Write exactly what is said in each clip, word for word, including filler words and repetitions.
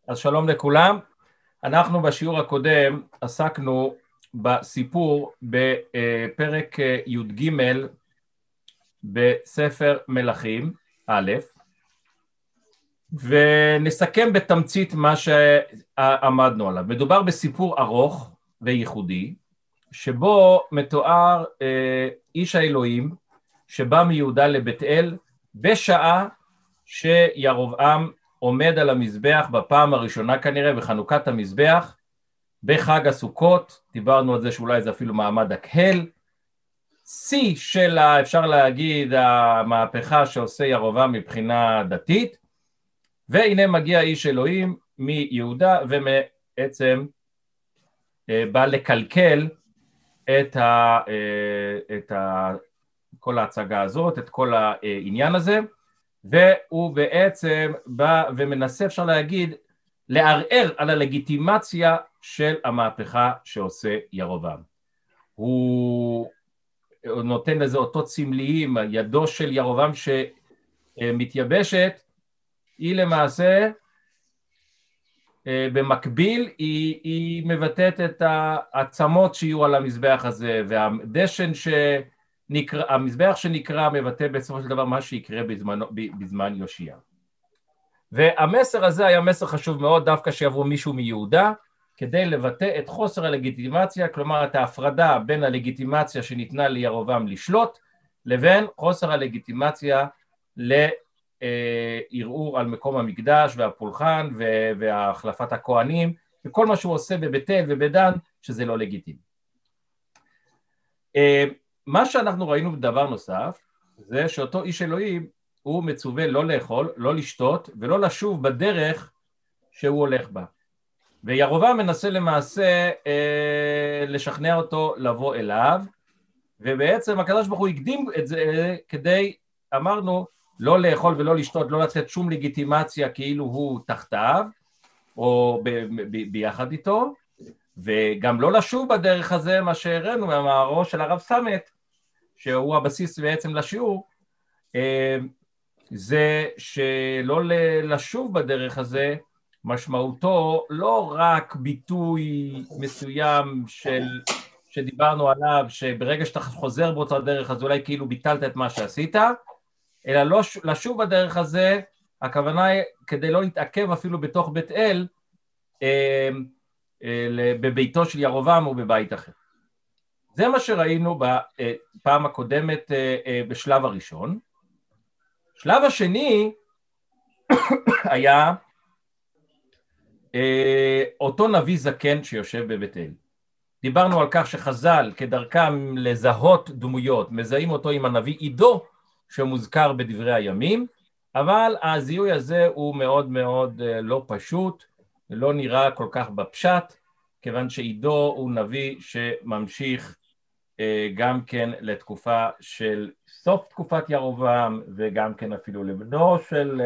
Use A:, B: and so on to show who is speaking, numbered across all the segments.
A: אז שלום לכולם. אנחנו בשיעור הקודם עסקנו בסיפור בפרק י"ג בספר מלכים א', ונסכם בתמצית מה שעמדנו עליו. מדובר בסיפור ארוך וייחודי, שבו מתואר איש האלוהים שבא מיהודה לבית אל בשעה שירבעם עומד על המזבח בפעם הראשונה כנראה בחנוכת המזבח בחג הסוכות. דיברנו על זה שאולי זה אפילו מעמד הקהל, שיא של אפשר להגיד המהפכה שעושה ירבעם מבחינה דתית, והנה מגיע איש אלוהים מיהודה ובעצם בא לקלקל את ה, את ה, כל ההצגה הזאת, את כל העניין הזה, והוא בעצם בא ומנסה, אפשר להגיד, לערער על הלגיטימציה של המהפכה שעושה ירבעם. הוא נותן לזה אותות סמליים, ידו של ירבעם שמתייבשת, היא למעשה במקביל, היא, היא מבטאת את העצמות שיהיו על המזבח הזה, והדשן ש... נקרא, המזבח שנקרא מבטא בסופו של דבר מה שיקרה בזמן, בזמן יושיע. והמסר הזה היה מסר חשוב מאוד, דווקא שיבוא מישהו מיהודה, כדי לבטא את חוסר הלגיטימציה, כלומר את ההפרדה בין הלגיטימציה שניתנה לירבעם לשלוט, לבין חוסר הלגיטימציה לערעור על מקום המקדש והפולחן והחלפת הכהנים, וכל מה שהוא עושה בבית אל ובדן, שזה לא לגיטימי. מה שאנחנו ראינו בדבר נוסף, זה שאותו איש אלוהים הוא מצווה לא לאכול, לא לשתות, ולא לשוב בדרך שהוא הולך בה. וירבעם מנסה למעשה אה, לשכנע אותו לבוא אליו, ובעצם הקדוש ברוך הוא הקדים את זה כדי, אמרנו, לא לאכול ולא לשתות, לא לתת שום לגיטימציה כאילו הוא תחתיו, או ב- ב- ביחד איתו, וגם לא לשוב בדרך הזה, מה שהראינו מהמאמרו של הרב סמט, שהוא הבסיס בעצם לשיעור, זה שלא לשוב בדרך הזה, משמעותו לא רק ביטוי מסוים של, שדיברנו עליו, שברגע שאתה חוזר באותה דרך, אז אולי כאילו ביטלת את מה שעשית, אלא לא לשוב בדרך הזה, הכוונה היא כדי לא להתעכב אפילו בתוך בית אל, בביתו של ירבעם או בבית אחר. זה מה שראינו בפעם הקודמת בשלב הראשון. שלב השני היה אותו נביא זקן שיושב בבית אל. דיברנו על כך שחז"ל כדרכם לזהות דמויות, מזהים אותו עם הנביא עידו שמוזכר בדברי הימים, אבל הזיהוי הזה הוא מאוד מאוד לא פשוט, לא נראה כל כך בפשט, כיוון שעידו הוא נביא שממשיך גם כן לתקופה של סוף תקופת ירבעם, וגם כן אפילו לבנו של,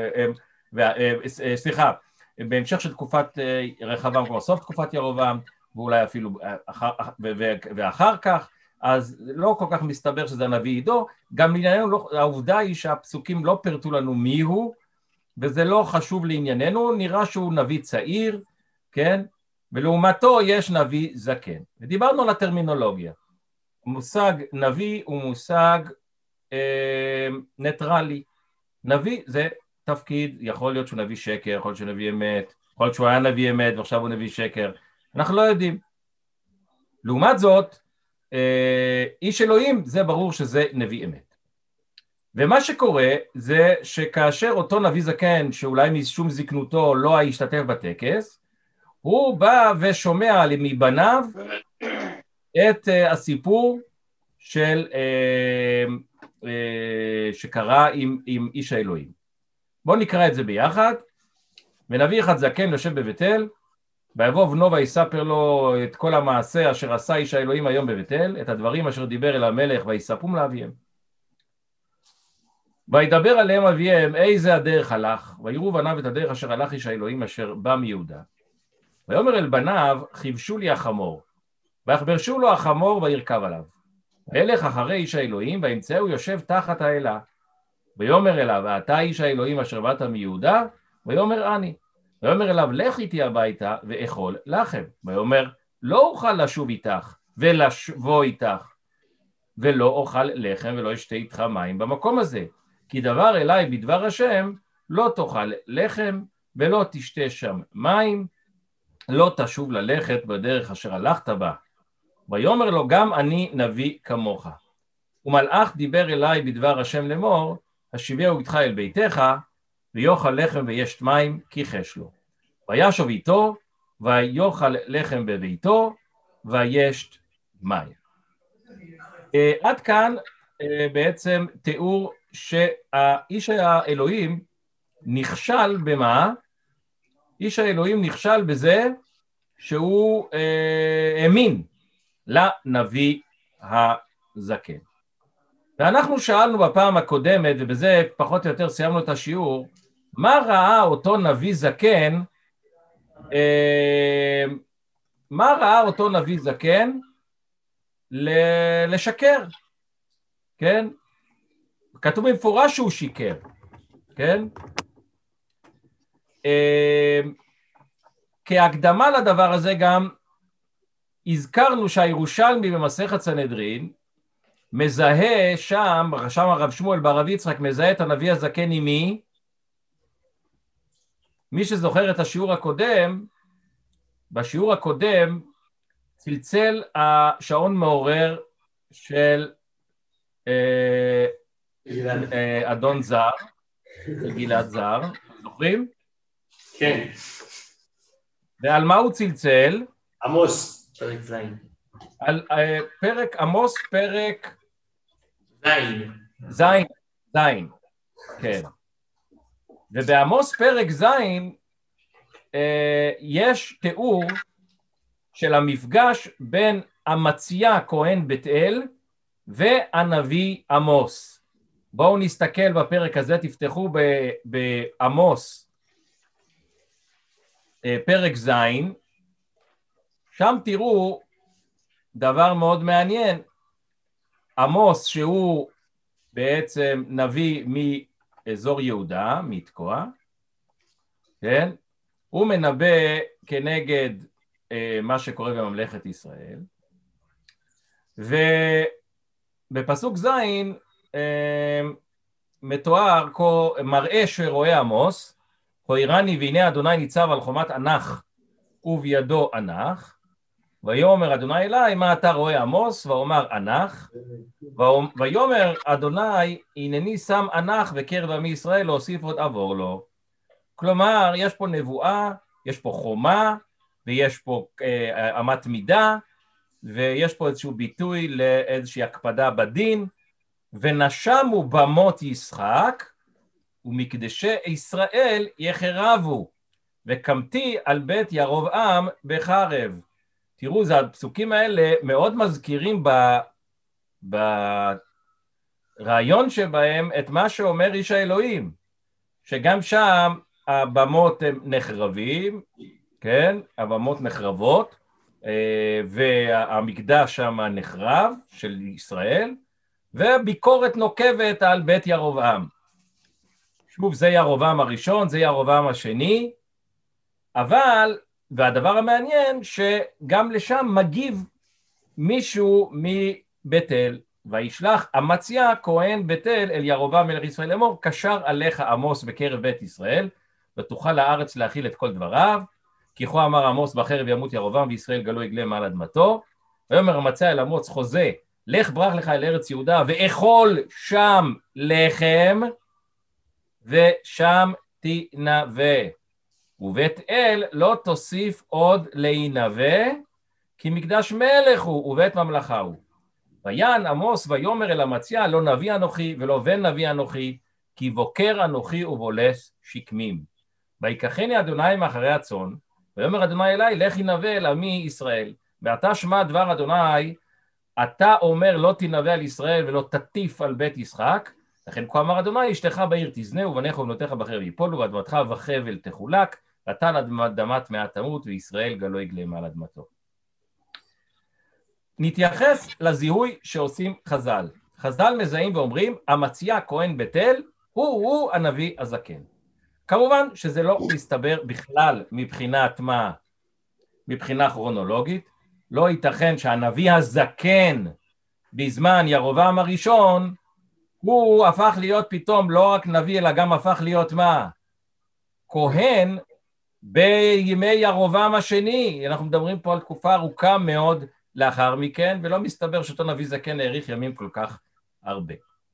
A: סליחה, בהמשך של תקופת רחבעם, כלומר סוף תקופת ירבעם, ואולי אפילו ואחר כך, אז לא כל כך מסתבר שזה הנביא עידו. גם לענייננו, העובדה היא שהפסוקים לא פרטו לנו מי הוא, וזה לא חשוב לענייננו, נראה שהוא נביא צעיר, כן? ולעומתו יש נביא זקן. ודיברנו על הטרמינולוגיה. מושג נביא הוא מושג אה, ניטרלי. נביא זה תפקיד, יכול להיות שהוא נביא שקר, יכול להיות שהוא נביא אמת, יכול להיות שהוא היה נביא אמת ועכשיו הוא נביא שקר. אנחנו לא יודעים. לעומת זאת, אה, איש אלוהים זה ברור שזה נביא אמת. ומה שקורה זה שכאשר אותו נביא זקן שאולי משום זקנותו לא ישתתף בטקס, הוא בא ושומע מבניו את uh, הסיפור של uh, uh, שקרה עם, עם איש האלוהים. בואו נקרא את זה ביחד. ונביא אחד זקן יושב בבית אל, ויבוא בנו ויספר לו את כל המעשה אשר עשה איש האלוהים היום בבית אל, את הדברים אשר דיבר אל המלך ויספום לאביהם. וידבר עליהם אביהם איזה הדרך הלך, ויראו בניו את הדרך אשר הלך איש האלוהים אשר בא מיהודה. ויאמר אל בניו, חיבשו לי החמור, ויחברשו לו החמור וירכב עליו. וילך אחרי איש האלוהים, וימצאו יושב תחת האלה. ויאמר אליו, ואתה איש האלוהים אשר באת מיהודה? ויאמר אני. ויאמר אליו, לך איתי הביתה ואכול לחם. ויאמר, לא אוכל לשוב איתך ולבוא איתך, ולא אוכל לחם ולא אשתה איתך מים במקום הזה. כי דבר אליי בדבר השם, לא תאכל לחם ולא תשתה שם מים, לא תשוב ללכת בדרך אשר הלכת בה. ויאמר לו, גם אני נביא כמוך. ומלאך דיבר אליי בדבר השם לאמור, השיבהו איתך אל ביתך, ויאכל לחם וישת מים, כי חש לו. וישוב איתו, ויאכל לחם בביתו, וישת מים. עד כאן בעצם תיאור שהאיש האלוהים נכשל במה? איש האלוהים נכשל בזה שהוא האמין לנביא הזקן. ואנחנו שאלנו בפעם הקודמת, ובזה פחות או יותר סיימנו את השיעור, מה ראה אותו נביא זקן, מה ראה אותו נביא זקן לשקר, כן? כתוב במפורש שהוא שיקר, כן? כהקדמה לדבר הזה גם הזכרנו שהירושלמי במסכת סנהדרין מזהה שם, שם הרב שמואל ברב יצחק מזהה את הנביא הזקן עם מי? מי שזוכר את השיעור הקודם, בשיעור הקודם צלצל השעון מעורר של אה, אה, אדון זר, של גלעד זר, זוכרים?
B: כן.
A: ועל מה הוא צלצל?
B: עמוס, פרק זין.
A: על אה, פרק עמוס, פרק
B: זין.
A: זין, זין, כן. ובעמוס פרק זין אה, יש תיאור של המפגש בין אמציה כהן בית אל והנביא עמוס. בואו נסתכל בפרק הזה, תפתחו בעמוס אה, פרק זין, שם תראו דבר מאוד מעניין. עמוס שהוא בעצם נביא מאזור יהודה, מתקוע, כן? הוא מנבא כנגד אה, מה שקורה בממלכת ישראל, ובפסוק זין אה, מתואר מראה שרואה עמוס, הוירני והנה אדוני ניצב על חומת ענך ובידו ענך, ויאמר אדוני אליי, מה אתה רואה עמוס? ואומר ענך, ויאמר אדוני, הנני שם ענך בקרב עמי ישראל, להוסיף עוד עבור לו. כלומר, יש פה נבואה, יש פה חומה, ויש פה אה, אמת מידה, ויש פה איזשהו ביטוי לאיזושהי הקפדה בדין, ונשמו במות ישחק, ומקדשי ישראל יחרבו, וקמתי על בית ירבעם בחרב. תראו, זה הפסוקים האלה מאוד מזכירים ב, ברעיון שבהם את מה שאומר איש האלוהים, שגם שם הבמות הם נחרבים, כן, הבמות נחרבות, והמקדש שם נחרב של ישראל, וביקורת נוקבת על בית ירבעם. שוב, זה ירבעם הראשון, זה ירבעם השני, אבל והדבר המעניין שגם לשם מגיב מישהו מבית אל, וישלח אמציה כהן בית אל אל ירבעם מלך ישראל לאמור, קשר עליך עמוס בקרב בית ישראל, ותוכל הארץ להכיל את כל דבריו, כי כה אמר עמוס בחרב ימות ירבעם וישראל גלו יגלה מעל אדמתו. ויאמר אמציה אל עמוס חוזה, לך ברח לך אל ארץ יהודה ואכול שם לחם ושם תנבא. ובית אל לא תוסיף עוד להינבא, כי מקדש מלך הוא ובית ממלכה הוא. ויען עמוס ויאמר אל אמציה, לא נביא אנוכי ולא בן נביא אנוכי, כי בוקר אנוכי ובולס שקמים. ויקחני אדוני מאחרי הצאן, ויאמר אדוני אלי, לכי נבא אל עמי ישראל. ועתה שמע דבר אדוני, אתה אומר לא תנבא על ישראל ולא תטיף על בית ישחק, לכן כה אמר אדוני, אשתך בעיר תזנה ובניך ובנותיך בחרב ייפולו, ואדמתך וחבל תחולק, נתן אדמת מעט תמות וישראל גלו יגלה מעל אדמתו. נתייחס לזיהוי שעושים חז"ל. חז"ל מזהים ואומרים, אמציה כהן בית אל הוא הוא הנביא הזקן. כמובן שזה לא מסתבר בכלל מבחינת מה? מבחינה כרונולוגית, לא ייתכן שהנביא הזקן בזמן ירובעם הראשון, הוא הפך להיות פתאום לא רק נביא, אלא גם הפך להיות מה? כהן בימי ירובעם השני. אנחנו מדברים פה על תקופה ארוכה מאוד לאחר מכן, ולא מסתבר שאותו נביא זקן האריך ימים כל כך הרבה.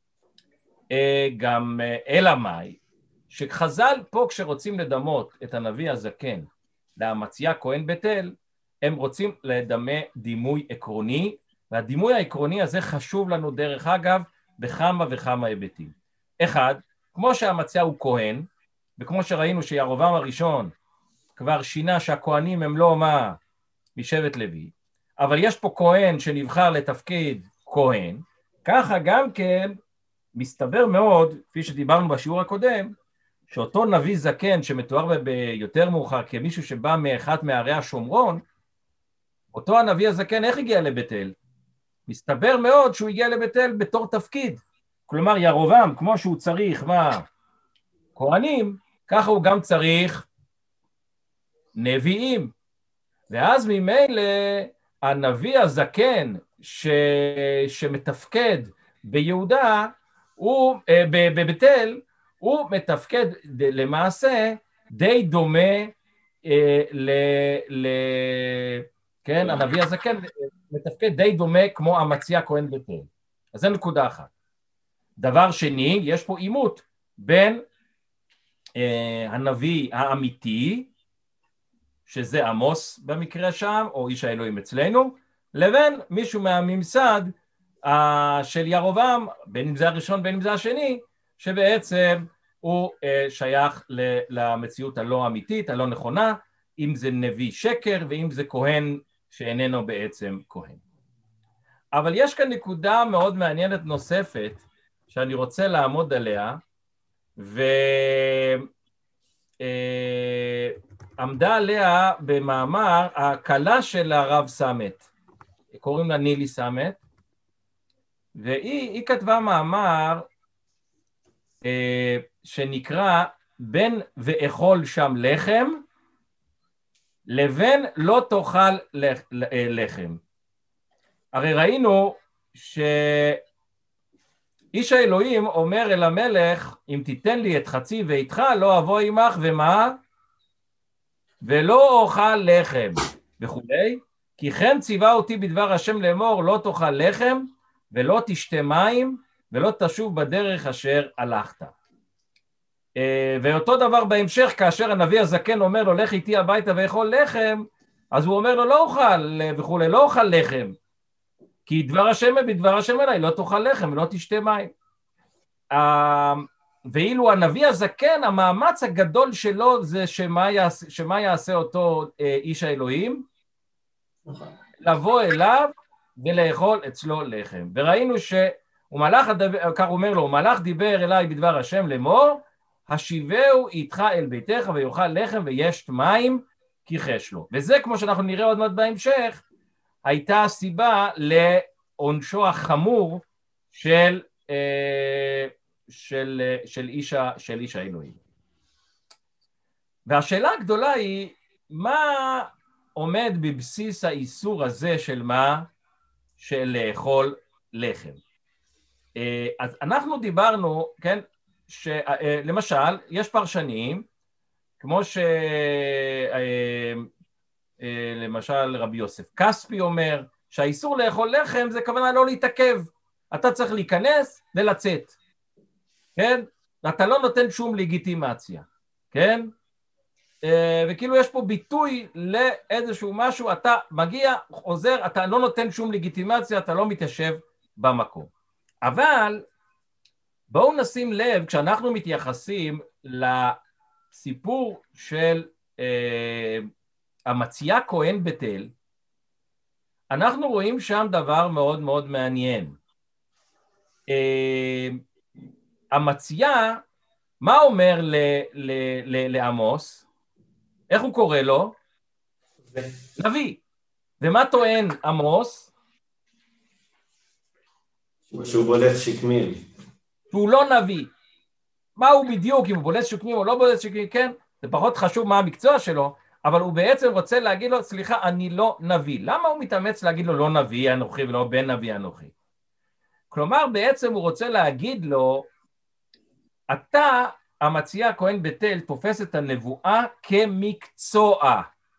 A: גם אלא מאי, שחז"ל פה כשרוצים לדמות את הנביא הזקן לאמציה כהן בית אל, הם רוצים לדמה דימוי עקרוני, והדימוי העקרוני הזה חשוב לנו דרך אגב בכמה וכמה היבטים. אחד, כמו שאמציה הוא כהן, וכמו שראינו שירובעם הראשון כבר שינה שהכהנים הם לא מה משבט לוי, אבל יש פה כהן שנבחר לתפקיד כהן, ככה גם כן מסתבר מאוד, כפי שדיברנו בשיעור הקודם, שאותו נביא זקן שמתואר ביותר מאוחר כמישהו שבא מאחת מערי השומרון, אותו הנביא הזקן איך הגיע לבית אל? מסתבר מאוד שהוא הגיע לבית אל בתור תפקיד, כלומר ירובעם כמו שהוא צריך מה? כהנים, ככה הוא גם צריך נביאים, ואז ממילא הנביא הזקן ש... שמתפקד ביהודה, הוא בבית אל, הוא מתפקד למעשה די דומה ל... ל... כן, הנביא הזקן מתפקד די דומה כמו אמציה כהן בית אל. אז זה נקודה אחת. דבר שני, יש פה עימות בין אה, הנביא האמיתי, שזה עמוס במקרה שם, או איש האלוהים אצלנו, לבין מישהו מהממסד אה, של ירובעם, בין אם זה הראשון בין אם זה השני, שבעצם הוא אה, שייך ל, למציאות הלא אמיתית, הלא נכונה, אם זה נביא שקר ואם זה כהן שאיננו בעצם כהן. אבל יש כאן נקודה מאוד מעניינת נוספת שאני רוצה לעמוד עליה, ועמדה עליה במאמר הקלה של הרב סמת, קוראים לה נילי סמת, והיא כתבה מאמר שנקרא בין ואכול שם לחם, לבין לא תאכל לחם. הרי ראינו שאיש האלוהים אומר אל המלך, אם תיתן לי את חצי ואיתך לא אבוא עמך ומה? ולא אוכל לחם וכולי, כי כן ציווה אותי בדבר השם לאמור, לא תאכל לחם ולא תשתה מים ולא תשוב בדרך אשר הלכת. ואותו דבר בהמשך, כאשר הנביא הזקן אומר לו, לך איתי הביתה ואכול לחם, אז הוא אומר לו, לא אוכל וכולי, לא אוכל לחם, כי דבר השם בדבר השם אליי, לא תאכל לחם ולא תשתה מים. ואילו הנביא הזקן, המאמץ הגדול שלו זה שמה יעשה, שמה יעשה אותו איש האלוהים? לבוא אליו ולאכול אצלו לחם. וראינו שהוא מלאך, כך אומר לו, הוא מלאך דיבר אליי בדבר השם לאמור, השיבהו איתך אל ביתך ויאכל לחם וישת מים כי חש לו. וזה כמו שאנחנו נראה עוד מעט בהמשך, הייתה הסיבה לעונשו החמור של, של, של, איש, של איש האלוהים. והשאלה הגדולה היא, מה עומד בבסיס האיסור הזה של מה? של לאכול לחם. אז אנחנו דיברנו, כן, שלמשל, יש פרשנים, כמו שלמשל רבי יוסף כספי אומר, שהאיסור לאכול לחם זה כוונה לא להתעכב, אתה צריך להיכנס ולצאת, כן? ואתה לא נותן שום לגיטימציה, כן? וכאילו יש פה ביטוי לאיזשהו משהו, אתה מגיע, עוזר, אתה לא נותן שום לגיטימציה, אתה לא מתיישב במקום. אבל בואו נשים לב, כשאנחנו מתייחסים לסיפור של אה, אמציה כהן בית אל, אנחנו רואים שם דבר מאוד מאוד מעניין. אה, אמציה, מה אומר ל, ל, ל, לעמוס? איך הוא קורא לו? נביא. ומה טוען עמוס?
C: שהוא בולט שקמי.
A: שהוא לא נביא. מה הוא בדיוק, אם הוא בולט שוקים או לא בולט שוקים, כן, זה פחות חשוב מה המקצוע שלו, אבל הוא בעצם רוצה להגיד לו, סליחה, אני לא נביא. למה הוא מתאמץ להגיד לו לא נביא אנוכי ולא בן נביא אנוכי? כלומר, בעצם הוא רוצה להגיד לו, אתה, המציע הכהן בית אל, תופס את הנבואה כמקצוע.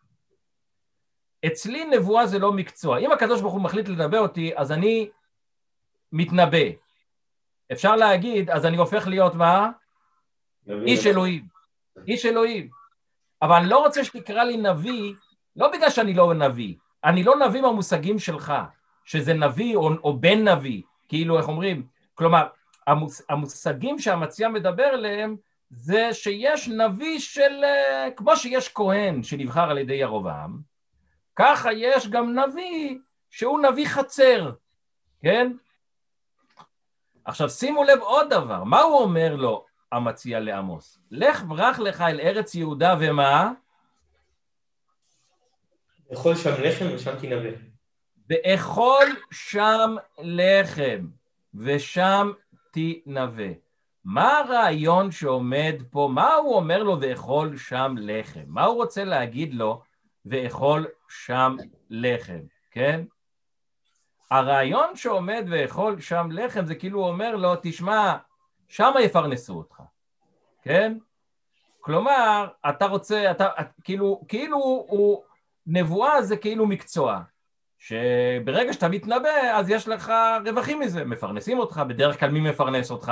A: אצלי נבואה זה לא מקצוע. אם הקדוש ברוך הוא מחליט לדבר אותי, אז אני מתנבא. אפשר להגיד, אז אני הופך להיות מה? איש אלוהים. איש אלוהים. אבל אני לא רוצה שתקרא לי נביא, לא בגלל שאני לא נביא. אני לא נביא מהמושגים שלך, שזה נביא או, או בן נביא. כאילו, איך אומרים? כלומר, המוש, המושגים שהמציע מדבר עליהם, זה שיש נביא של, כמו שיש כהן שנבחר על ידי ירובעם, ככה יש גם נביא שהוא נביא חצר, כן? עכשיו שימו לב עוד דבר, מה הוא אומר לו המציע לעמוס? לך ברח לך אל ארץ יהודה ומה?
B: אכול שם לחם ושם תנבא.
A: ואכול שם לחם ושם תנבא. מה הרעיון שעומד פה? מה הוא אומר לו ואכול שם לחם? מה הוא רוצה להגיד לו ואכול שם לחם, כן? הרעיון שעומד ואכול שם לחם זה כאילו הוא אומר לו, תשמע, שם יפרנסו אותך, כן? כלומר, אתה רוצה, אתה, כאילו, כאילו הוא, נבואה זה כאילו מקצוע, שברגע שאתה מתנבא, אז יש לך רווחים מזה, מפרנסים אותך, בדרך כלל מי מפרנס אותך?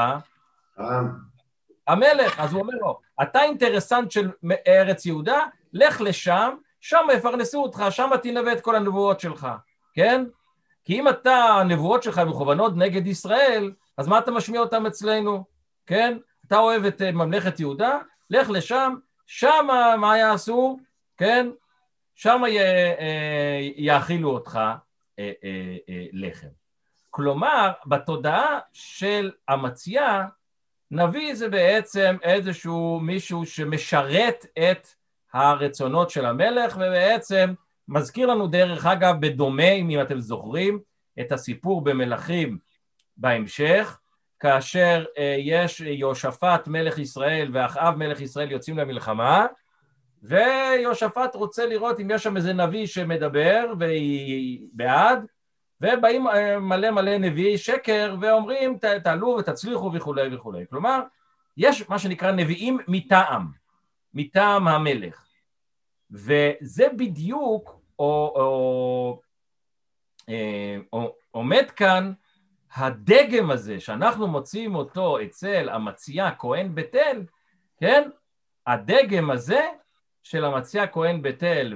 A: המלך. אז הוא אומר לו, אתה אינטרסנט של ארץ יהודה, לך לשם, שם יפרנסו אותך, שם תנבא את כל הנבואות שלך, כן? כי אם אתה, הנבואות שלך מכוונות נגד ישראל, אז מה אתה משמיע אותם אצלנו, כן? אתה אוהב את ממלכת יהודה, לך לשם, שם מה יעשו, כן? שם יאכילו אותך לחם. כלומר, בתודעה של המציע, נביא זה בעצם איזשהו מישהו שמשרת את הרצונות של המלך, ובעצם מזכיר לנו דרך אגב בדומה, אם אתם זוכרים, את הסיפור במלכים בהמשך, כאשר יש יהושפט מלך ישראל ואחאב מלך ישראל יוצאים למלחמה, ויהושפט רוצה לראות אם יש שם איזה נביא שמדבר והיא בעד, ובאים מלא מלא נביאי שקר ואומרים תעלו ותצליחו וכו' וכו'. כלומר, יש מה שנקרא נביאים מטעם, מטעם המלך. וזה בדיוק או, או, או, עומד כאן הדגם הזה שאנחנו מוצאים אותו אצל המציע כהן בית אל, כן? הדגם הזה של המציע כהן בית אל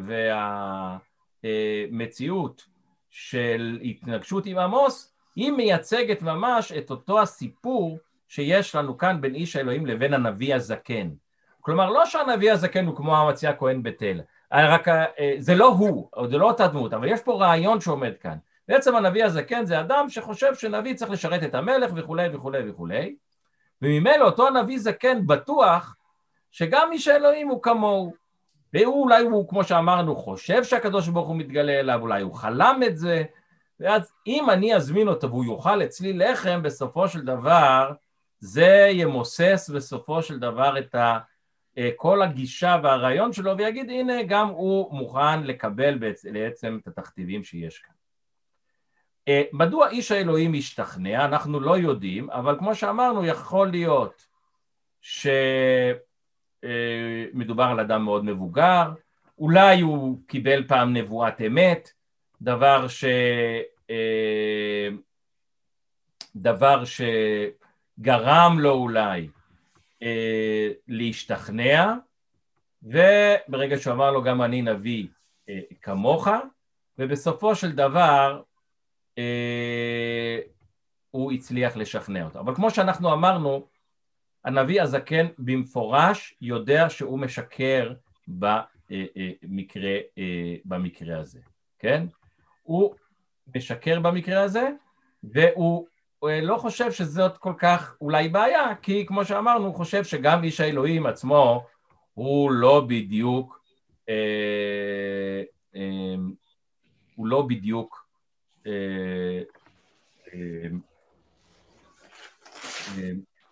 A: והמציאות של התנגשות עם עמוס, היא מייצגת ממש את אותו הסיפור שיש לנו כאן בין איש האלוהים לבין הנביא הזקן. כלומר, לא שהנביא הזקן הוא כמו המציע כהן בית אל, רק זה לא הוא, או זה לא אותה דמות, אבל יש פה רעיון שעומד כאן. בעצם הנביא הזקן זה אדם שחושב שנביא צריך לשרת את המלך וכו' וכו' וכו', וממילא אותו הנביא זקן בטוח שגם איש האלוהים הוא כמוהו, והוא אולי הוא, כמו שאמרנו, חושב שהקדוש ברוך הוא מתגלה אליו, אולי הוא חלם את זה, ואז אם אני אזמין אותו והוא יאכל אצלי לחם, בסופו של דבר, זה ימוסס בסופו של דבר את ה, כל הגישה והרעיון שלו, ויגיד, הנה, גם הוא מוכן לקבל בעצם את התכתיבים שיש כאן. מדוע איש האלוהים משתכנע? אנחנו לא יודעים, אבל כמו שאמרנו, יכול להיות ש... מדובר על אדם מאוד מבוגר, אולי הוא קיבל פעם נבואת אמת, דבר ש... דבר שגרם לו אולי להשתכנע, וברגע שהוא אמר לו גם אני נביא כמוך, ובסופו של דבר הוא הצליח לשכנע אותו. אבל כמו שאנחנו אמרנו, הנביא הזקן במפורש יודע שהוא משקר במקרה, במקרה הזה, כן? הוא משקר במקרה הזה, והוא לא חושב שזאת כל כך אולי בעיה, כי כמו שאמרנו, הוא חושב שגם איש האלוהים עצמו הוא לא בדיוק, הוא לא בדיוק,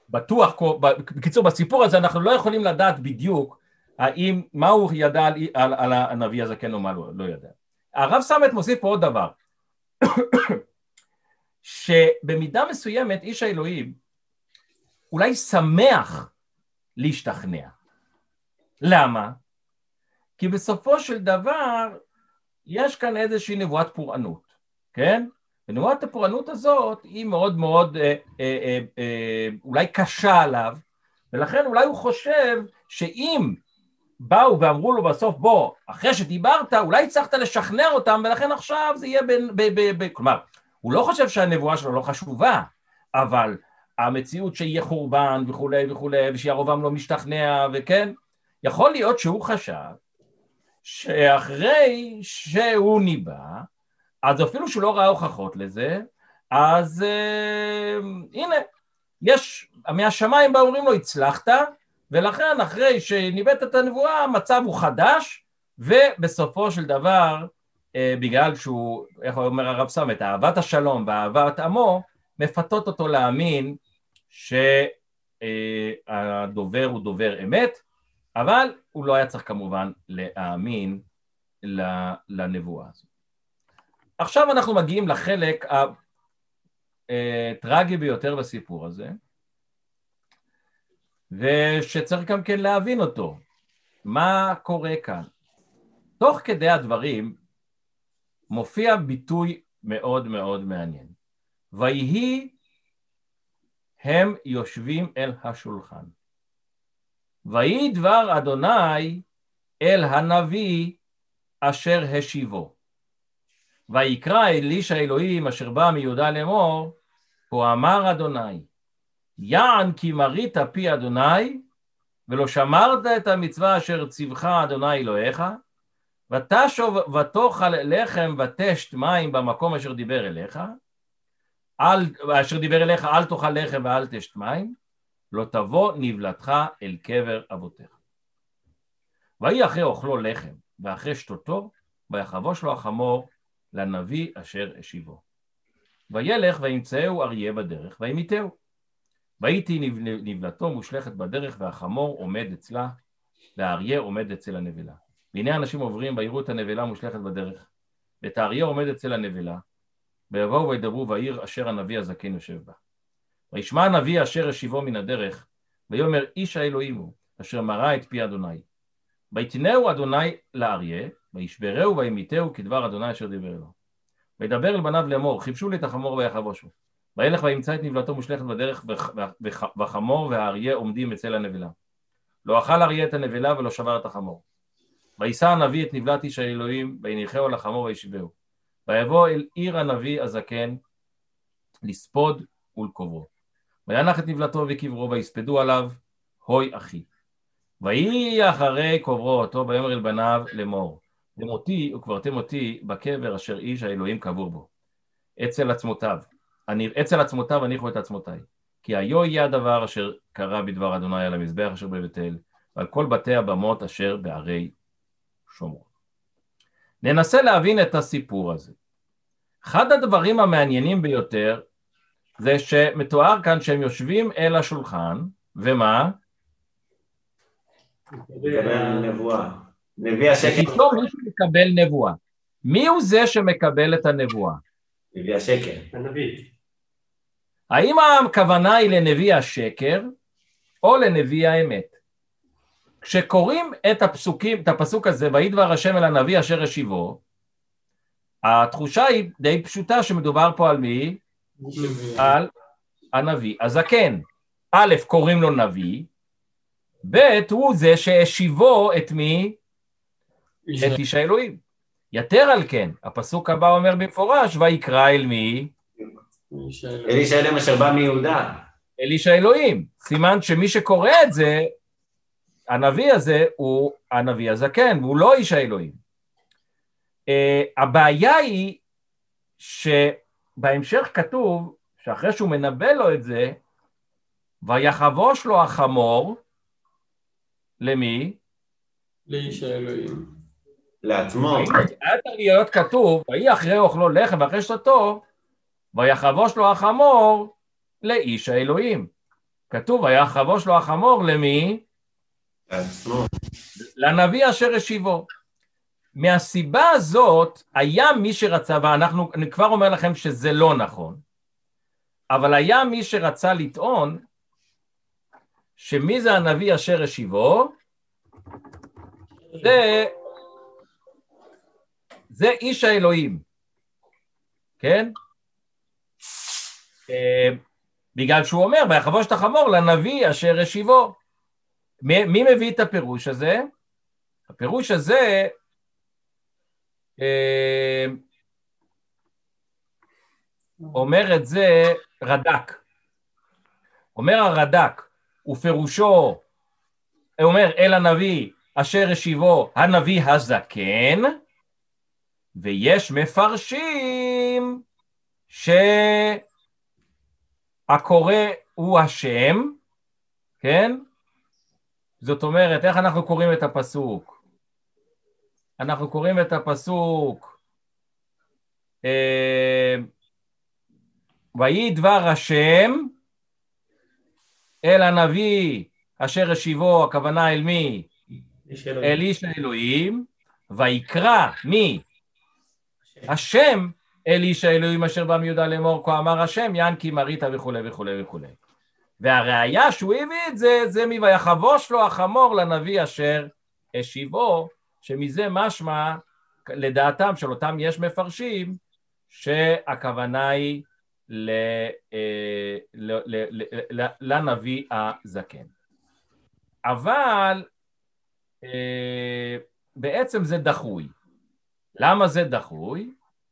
A: בטוח, בקיצור, בסיפור הזה אנחנו לא יכולים לדעת בדיוק האם, מה הוא ידע על, על, על הנביא הזקן או מה לא, לא ידע. הרב סמט מוסיף פה עוד דבר, שבמידה מסוימת איש האלוהים אולי שמח להשתכנע. למה? כי בסופו של דבר יש כאן איזושהי נבואת פורענות, כן? ונבואת הפורענות הזאת היא מאוד מאוד אה, אה, אה, אולי קשה עליו, ולכן אולי הוא חושב שאם באו ואמרו לו בסוף, בוא, אחרי שדיברת, אולי הצלחת לשכנע אותם, ולכן עכשיו זה יהיה בין, ב, ב, ב, כלומר, הוא לא חושב שהנבואה שלו לא חשובה, אבל המציאות שיהיה חורבן וכולי וכולי, ושירובעם לא משתכנע, וכן, יכול להיות שהוא חשב, שאחרי שהוא ניבא, אז אפילו שהוא לא ראה הוכחות לזה, אז אה, הנה, יש, מהשמיים באו אומרים לו, הצלחת, ולכן אחרי שניבאת את הנבואה, המצב הוא חדש, ובסופו של דבר, אה, בגלל שהוא, איך אומר הרב סמט, אהבת השלום ואהבת עמו, מפתות אותו להאמין שהדובר הוא דובר אמת, אבל הוא לא היה צריך כמובן להאמין לנבואה הזו. עכשיו אנחנו מגיעים לחלק הטרגי ביותר בסיפור הזה, ושצריך גם כן להבין אותו. מה קורה כאן? תוך כדי הדברים מופיע ביטוי מאוד מאוד מעניין. ויהי הם יושבים אל השולחן. ויהי דבר אדוני אל הנביא אשר השיבו. ויקרא אלישע אלוהים אשר בא מיהודה לאמור, כה אמר אדוני, יען כי מרית פי אדוני, ולא שמרת את המצווה אשר ציווך אדוני אלוהיך, ותשוב ותאכל לחם ותשת מים במקום אשר דיבר אליך, אל, אשר דיבר אליך אל תאכל לחם ואל תשת מים, לא תבוא נבלתך אל קבר אבותיך. ויהי אחרי אוכלו לחם ואחרי שתותו, ויחבוש לו החמור לנביא אשר השיבו. וילך וימצאהו אריה בדרך וימיתהו. והייתי נבלתו מושלכת בדרך והחמור עומד אצלה, והאריה עומד אצל הנבלה. והנה אנשים עוברים ויראו את הנבלה מושלכת בדרך, ואת האריה עומד אצל הנבלה, ויבואו וידברו בעיר אשר הנביא הזקן יושב בה. וישמע הנביא אשר השיבו מן הדרך, ויאמר איש האלוהים הוא, אשר מרא את פי אדוני. ויתנהו אדוני לאריה, וישברהו וימיתהו כדבר אדוני אשר דיבר לו. וידבר אל בניו לאמור, חיפשו לי את החמור ויחבושו. וילך וימצא את נבלתו מושלכת בדרך, וחמור והאריה עומדים אצל הנבלה. לא אכל אריה את הנבלה ולא שבר את החמור. וישא הנביא את נבלת איש האלוהים, ויניחהו על החמור וישבהו. ויבוא אל עיר הנביא הזקן, לספוד ולקוברו. וינח את נבלתו וקברו, ויספדו עליו, הוי אחי. ויהי אחרי קוברו אותו, ויאמר אל בניו לאמור, למותי וקברתם אותי בקבר אשר איש האלוהים קבור בו. אצל עצמותיו, אני, אצל עצמותיו הניחו את עצמותיי. כי היו יהיה הדבר אשר קרה בדבר אדוני על המזבח אשר בבית אל, ועל כל בתי הבמות אשר בערי שומרון. ננסה להבין את הסיפור הזה. אחד הדברים המעניינים ביותר, זה שמתואר כאן שהם יושבים אל השולחן, ומה?
B: נבואה. נביא השקר.
A: פתאום מישהו מקבל נבואה. מי הוא זה שמקבל את הנבואה?
B: נביא השקר. הנביא.
A: האם הכוונה היא לנביא השקר, או לנביא האמת? כשקוראים את הפסוקים, את הפסוק הזה, ויהי דבר השם אל הנביא אשר השיבו, התחושה היא די פשוטה שמדובר פה על מי? על הנביא הזקן. א', קוראים לו נביא, ב', הוא זה שהשיבו את מי? את איש האלוהים. יתר על כן, הפסוק הבא אומר במפורש, ויקרא אל מי?
B: אל איש האלוהים אשר בא מיהודה.
A: אל איש האלוהים. סימן שמי שקורא את זה, הנביא הזה הוא הנביא הזקן, והוא לא איש האלוהים. Uh, הבעיה היא שבהמשך כתוב, שאחרי שהוא מנבא לו את זה, ויחבוש לו החמור, למי?
B: לאיש האלוהים. לעצמו.
A: היה צריך להיות כתוב, ויהי אחרי אוכלו לחם ואחרי שתותו, ויחבוש לו החמור לאיש האלוהים. כתוב, ויחבוש לו החמור למי?
B: לעצמו.
A: לנביא אשר השיבו. מהסיבה הזאת, היה מי שרצה, ואנחנו, אני כבר אומר לכם שזה לא נכון, אבל היה מי שרצה לטעון, שמי זה הנביא אשר השיבו? זה, זה איש האלוהים, כן? בגלל שהוא אומר, ויחבוש את החמור לנביא אשר השיבו. מי, מי מביא את הפירוש הזה? הפירוש הזה, אה, אומר את זה רד"ק. אומר הרד"ק, ופירושו, אומר אל הנביא אשר השיבו הנביא הזקן, ויש מפרשים שהקורא הוא השם, כן? זאת אומרת, איך אנחנו קוראים את הפסוק? אנחנו קוראים את הפסוק, אה, ויהי דבר השם אל הנביא אשר השיבו, הכוונה אל מי? אל איש האלוהים, ויקרא מי? השם אל איש האלוהים אשר בא מיודע לאמור, כה אמר השם ינקי מריתה וכו' וכו' וכו'. והראיה שהוא הביא את זה, זה מי ויחבוש לו החמור לנביא אשר השיבו, שמזה משמע, לדעתם של אותם יש מפרשים, שהכוונה היא ל, ל, ל, ל, ל, לנביא הזקן. אבל בעצם זה דחוי. למה זה דחוי?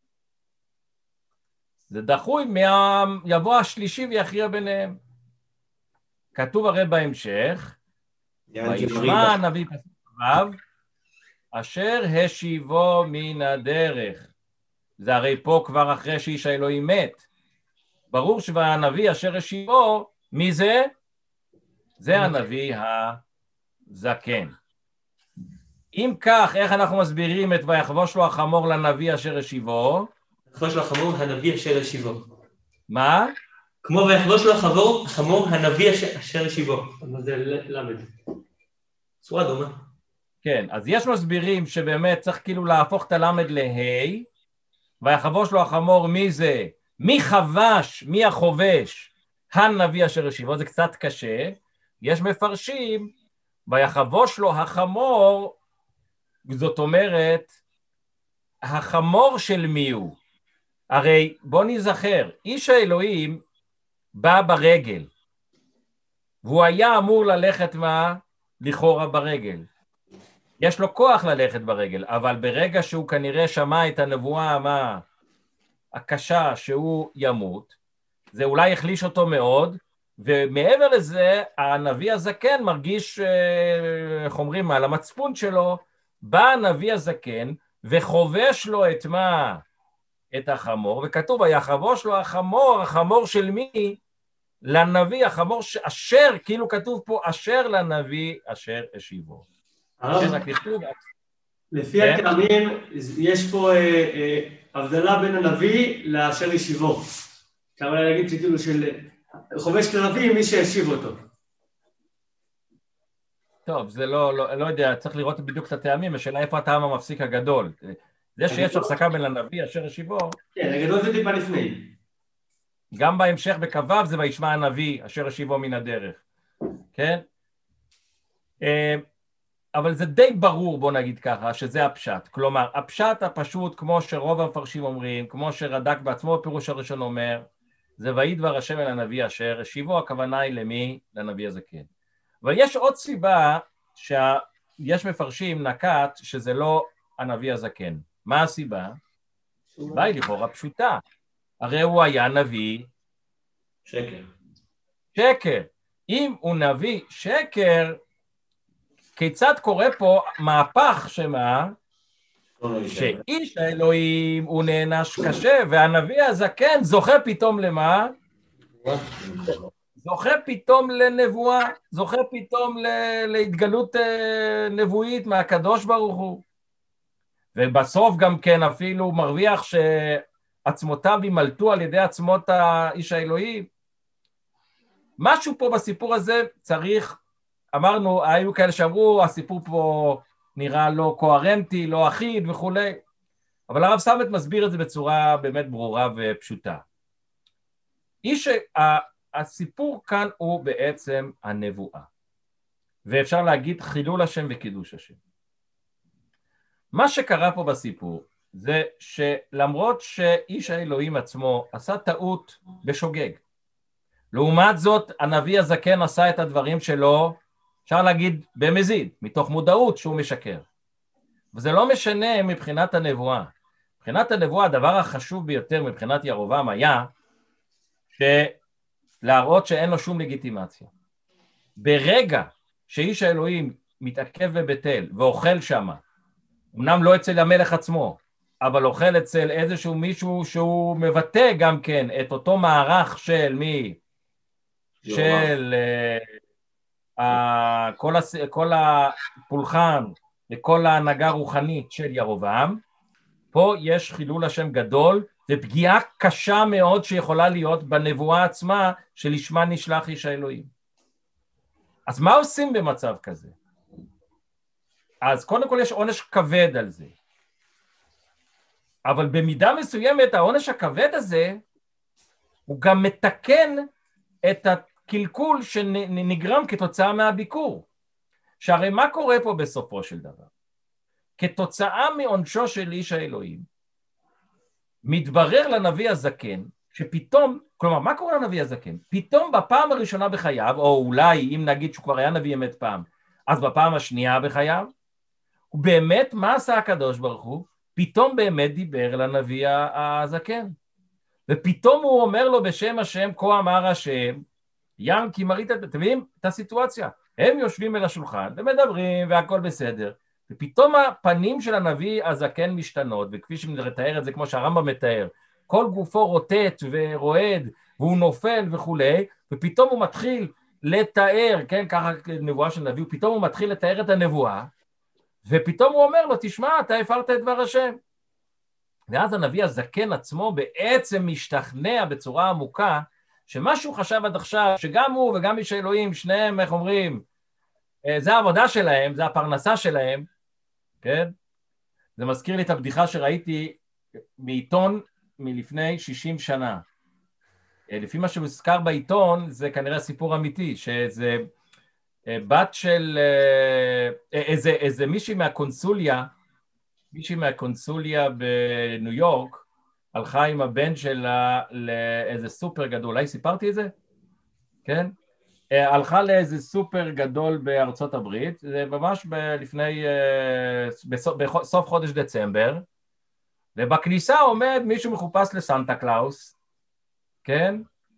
A: זה דחוי מהיבוא השלישי ויכריע ביניהם. כתוב הרי בהמשך, וישמע הנביא פסוק אשר השיבו מן הדרך. זה הרי פה כבר אחרי שאיש האלוהים מת. ברור שהנביא אשר השיבו, מי זה? זה הנביא הזקן. אם כך, איך אנחנו מסבירים את ויחבוש לו החמור לנביא אשר השיבו?
C: ויחבוש לו החמור הנביא אשר השיבו.
A: מה?
C: כמו ויחבוש לו החמור, החמור הנביא אשר השיבו. אבל זה למד. צורה דומה.
A: כן, אז יש מסבירים שבאמת צריך כאילו להפוך את הלמד להי, ויחבוש לו החמור מי זה? מי חבש, מי החובש? הנביא אשר השיבו, זה קצת קשה. יש מפרשים, ויחבוש לו החמור, זאת אומרת, החמור של מי הוא? הרי בוא נזכר, איש האלוהים בא ברגל, והוא היה אמור ללכת מה? לכאורה ברגל. יש לו כוח ללכת ברגל, אבל ברגע שהוא כנראה שמע את הנבואה מה? הקשה שהוא ימות, זה אולי החליש אותו מאוד, ומעבר לזה, הנביא הזקן מרגיש, איך אומרים, על המצפון שלו, בא הנביא הזקן וחובש לו את מה? את החמור, וכתוב, ויחבוש לו החמור, החמור של מי? לנביא, החמור אשר, כאילו כתוב פה, אשר לנביא אשר השיבו.
D: לפי הטעמים, יש פה הבדלה בין הנביא לאשר השיבו. אפשר להגיד שכאילו של חובש לנביא מי שהשיב אותו.
A: טוב, זה לא, לא, לא יודע, צריך לראות בדיוק את הטעמים, השאלה איפה הטעם המפסיק הגדול. זה שיש הפסקה בין הנביא אשר השיבו.
D: כן, הגדול זה טיפה לפני.
A: גם בהמשך בקו"ב זה וישמע הנביא אשר השיבו מן הדרך. כן? אבל זה די ברור, בוא נגיד ככה, שזה הפשט. כלומר, הפשט הפשוט, כמו שרוב המפרשים אומרים, כמו שרד"ק בעצמו הפירוש הראשון אומר, זה ויהי דבר השם אל הנביא אשר השיבו, הכוונה היא למי? לנביא הזקן. אבל יש עוד סיבה שיש מפרשים נקט שזה לא הנביא הזקן. מה הסיבה? הסיבה היא לכאורה פשוטה. הרי הוא היה נביא
B: שקר.
A: שקר. אם הוא נביא שקר, כיצד קורה פה מהפך שמה? שאיש האלוהים הוא נענש קשה, והנביא הזקן זוכה פתאום למה? זוכה פתאום לנבואה, זוכה פתאום להתגלות נבואית מהקדוש ברוך הוא. ובסוף גם כן אפילו מרוויח שעצמותיו ימלטו על ידי עצמות האיש האלוהים. משהו פה בסיפור הזה צריך, אמרנו, היו כאלה שאמרו, הסיפור פה נראה לא קוהרנטי, לא אחיד וכולי, אבל הרב סמט מסביר את זה בצורה באמת ברורה ופשוטה. איש, הסיפור כאן הוא בעצם הנבואה, ואפשר להגיד חילול השם וקידוש השם. מה שקרה פה בסיפור, זה שלמרות שאיש האלוהים עצמו עשה טעות בשוגג, לעומת זאת הנביא הזקן עשה את הדברים שלו, אפשר להגיד במזיד, מתוך מודעות שהוא משקר. וזה לא משנה מבחינת הנבואה. מבחינת הנבואה הדבר החשוב ביותר מבחינת ירובעם היה, להראות שאין לו שום לגיטימציה. ברגע שאיש האלוהים מתעכב בבית אל ואוכל שם, אמנם לא אצל המלך עצמו, אבל אוכל אצל איזשהו מישהו שהוא מבטא גם כן את אותו מערך של מי, של uh, uh, כל, הס, כל הפולחן וכל ההנהגה הרוחנית של ירובעם, פה יש חילול השם גדול, ופגיעה קשה מאוד שיכולה להיות בנבואה עצמה שלשמה נשלח איש האלוהים. אז מה עושים במצב כזה? אז קודם כל יש עונש כבד על זה. אבל במידה מסוימת העונש הכבד הזה הוא גם מתקן את הקלקול שנגרם כתוצאה מהביקור. שהרי מה קורה פה בסופו של דבר? כתוצאה מעונשו של איש האלוהים, מתברר לנביא הזקן שפתאום, כלומר מה קורה לנביא הזקן? פתאום בפעם הראשונה בחייו, או אולי אם נגיד שהוא כבר היה נביא אמת פעם, אז בפעם השנייה בחייו, ובאמת מה עשה הקדוש ברוך הוא? פתאום באמת דיבר לנביא הזקן. ופתאום הוא אומר לו בשם השם, כה אמר השם, ים כי מרית, אתם מבינים את הסיטואציה? הם יושבים אל השולחן ומדברים והכל בסדר, ופתאום הפנים של הנביא הזקן משתנות, וכפי שמתאר את זה כמו שהרמב"ם מתאר, כל גופו רוטט ורועד, והוא נופל וכולי, ופתאום הוא מתחיל לתאר, כן, ככה נבואה של נביא, ופתאום הוא מתחיל לתאר את הנבואה, ופתאום הוא אומר לו, תשמע, אתה הפרת את דבר השם. ואז הנביא הזקן עצמו בעצם משתכנע בצורה עמוקה, שמה שהוא חשב עד עכשיו, שגם הוא וגם איש האלוהים, שניהם, איך אומרים, זה העבודה שלהם, זה הפרנסה שלהם, כן? זה מזכיר לי את הבדיחה שראיתי מעיתון מלפני שישים שנה. לפי מה שמוזכר בעיתון, זה כנראה סיפור אמיתי, שזה בת של, איזה, איזה מישהי מהקונסוליה, מישהי מהקונסוליה בניו יורק, הלכה עם הבן שלה לאיזה סופר גדול, אולי סיפרתי את זה? כן? הלכה לאיזה סופר גדול בארצות הברית, זה ממש לפני, בסוף, בסוף חודש דצמבר, ובכניסה עומד מישהו מחופש לסנטה קלאוס, כן?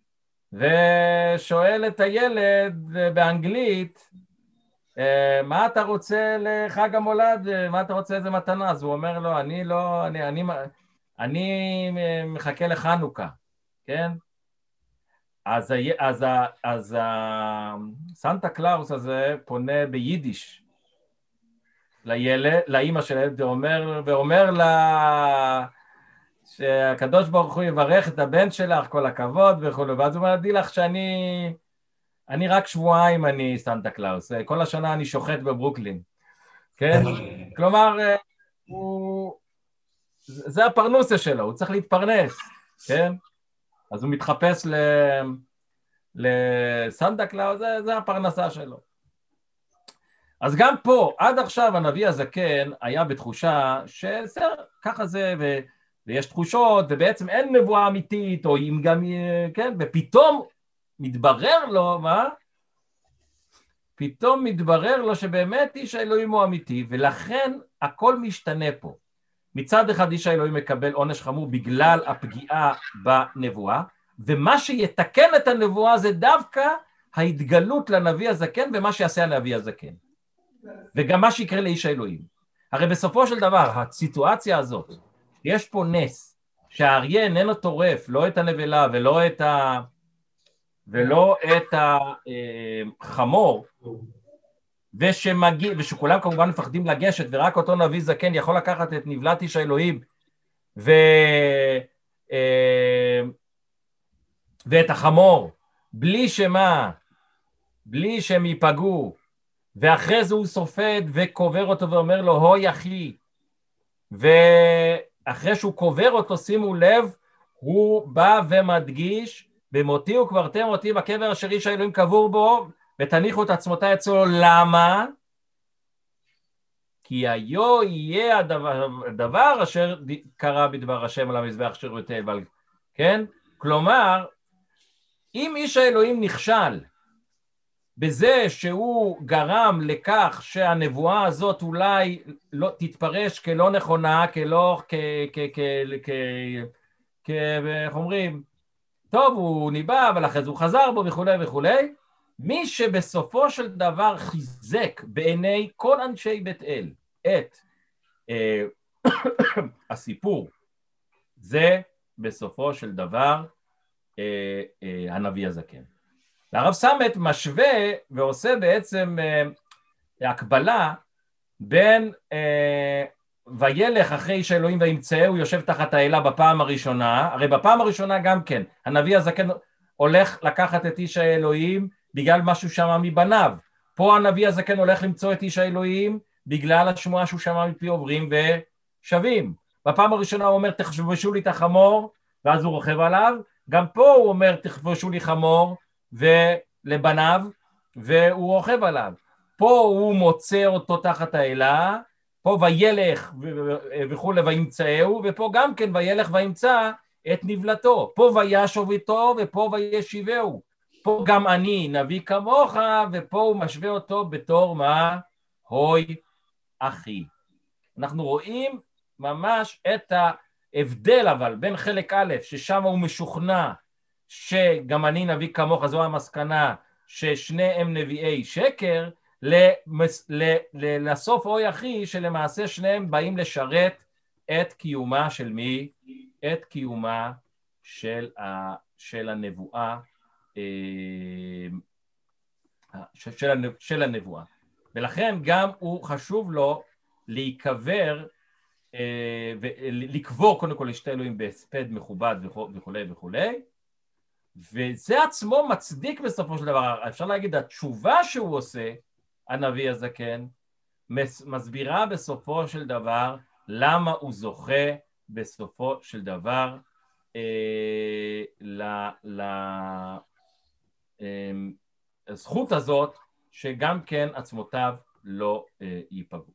A: ושואל את הילד באנגלית, מה אתה רוצה לחג המולד, מה אתה רוצה איזה מתנה? אז הוא אומר לו, אני לא, אני, אני, אני מחכה לחנוכה, כן? אז, אז, אז סנטה קלאוס הזה פונה ביידיש לילד, לאמא של הילד, ואומר, ואומר לה שהקדוש ברוך הוא יברך את הבן שלך, כל הכבוד וכו'. ואז הוא אומר, די לך שאני אני רק שבועיים אני סנטה קלאוס, כל השנה אני שוחט בברוקלין, כן? כלומר, הוא, זה הפרנוסה שלו, הוא צריך להתפרנס, כן? אז הוא מתחפש לסנטה קלאוס, זה, זה הפרנסה שלו. אז גם פה, עד עכשיו הנביא הזקן היה בתחושה שסר, ככה זה, ו, ויש תחושות, ובעצם אין נבואה אמיתית, או אם גם, כן, ופתאום מתברר לו, מה? פתאום מתברר לו שבאמת איש האלוהים הוא אמיתי, ולכן הכל משתנה פה. מצד אחד איש האלוהים מקבל עונש חמור בגלל הפגיעה בנבואה, ומה שיתקן את הנבואה זה דווקא ההתגלות לנביא הזקן, ומה שיעשה הנביא הזקן. וגם מה שיקרה לאיש האלוהים. הרי בסופו של דבר, הסיטואציה הזאת, יש פה נס, שהאריה איננו טורף, לא את הנבלה ולא את ה... ולא את החמור, ושמגיע, ושכולם כמובן מפחדים לגשת, ורק אותו נביא זקן יכול לקחת את נבלת איש האלוהים, ו... ואת החמור, בלי שמה, בלי שהם ייפגעו, ואחרי זה הוא סופד וקובר אותו ואומר לו, הוי אחי, ואחרי שהוא קובר אותו, שימו לב, הוא בא ומדגיש, במותי וקברתם אותי בקבר אשר איש האלוהים קבור בו, ותניחו את עצמותי אצלו. למה? כי היו יהיה הדבר, הדבר אשר קרה בדבר השם על המזבח אשר בבית-אל, כן? כלומר, אם איש האלוהים נכשל בזה שהוא גרם לכך שהנבואה הזאת אולי לא תתפרש כלא נכונה, כלא, כ... כ... כ... כ... כ... איך אומרים? טוב, הוא ניבא, אבל אחרי זה הוא חזר בו וכו' וכו'. מי שבסופו של דבר חיזק בעיני כל אנשי בית אל את אה, הסיפור, זה בסופו של דבר אה, אה, הנביא הזקן. והרב סמט משווה ועושה בעצם אה, הקבלה בין אה, וילך אחרי איש האלוהים וימצאהו יושב תחת האלה בפעם הראשונה, הרי בפעם הראשונה גם כן, הנביא הזקן הולך לקחת את איש האלוהים בגלל משהו שמע מבניו, פה הנביא הזקן הולך למצוא את איש האלוהים בגלל השמועה שהוא שמע מפי עוברים ושווים. בפעם הראשונה הוא אומר תכבשו לי את החמור, ואז הוא רוכב עליו, גם פה הוא אומר תכבשו לי חמור ולבניו, והוא רוכב עליו. פה הוא מוצא אותו תחת האלה, פה וילך וכו' וימצאהו, ופה גם כן וילך וימצא את נבלתו, פה וישוב איתו ופה וישיבהו, פה גם אני נביא כמוך, ופה הוא משווה אותו בתור מה? הוי אחי. אנחנו רואים ממש את ההבדל אבל בין חלק א' ששם הוא משוכנע שגם אני נביא כמוך, זו המסקנה ששניהם נביאי שקר, למס, ל, ל, לסוף אוי אחי שלמעשה שניהם באים לשרת את קיומה של מי? את קיומה של, ה, של הנבואה, של, של הנבואה. ולכן גם הוא חשוב לו להיקבר ולקבור קודם כל לשתי אלוהים בהספד מכובד וכו' וכו', וזה עצמו מצדיק בסופו של דבר, אפשר להגיד התשובה שהוא עושה, הנביא הזקן, מסבירה בסופו של דבר למה הוא זוכה בסופו של דבר אה, ל, ל, אה, הזכות הזאת שגם כן עצמותיו לא אה, ייפגעו.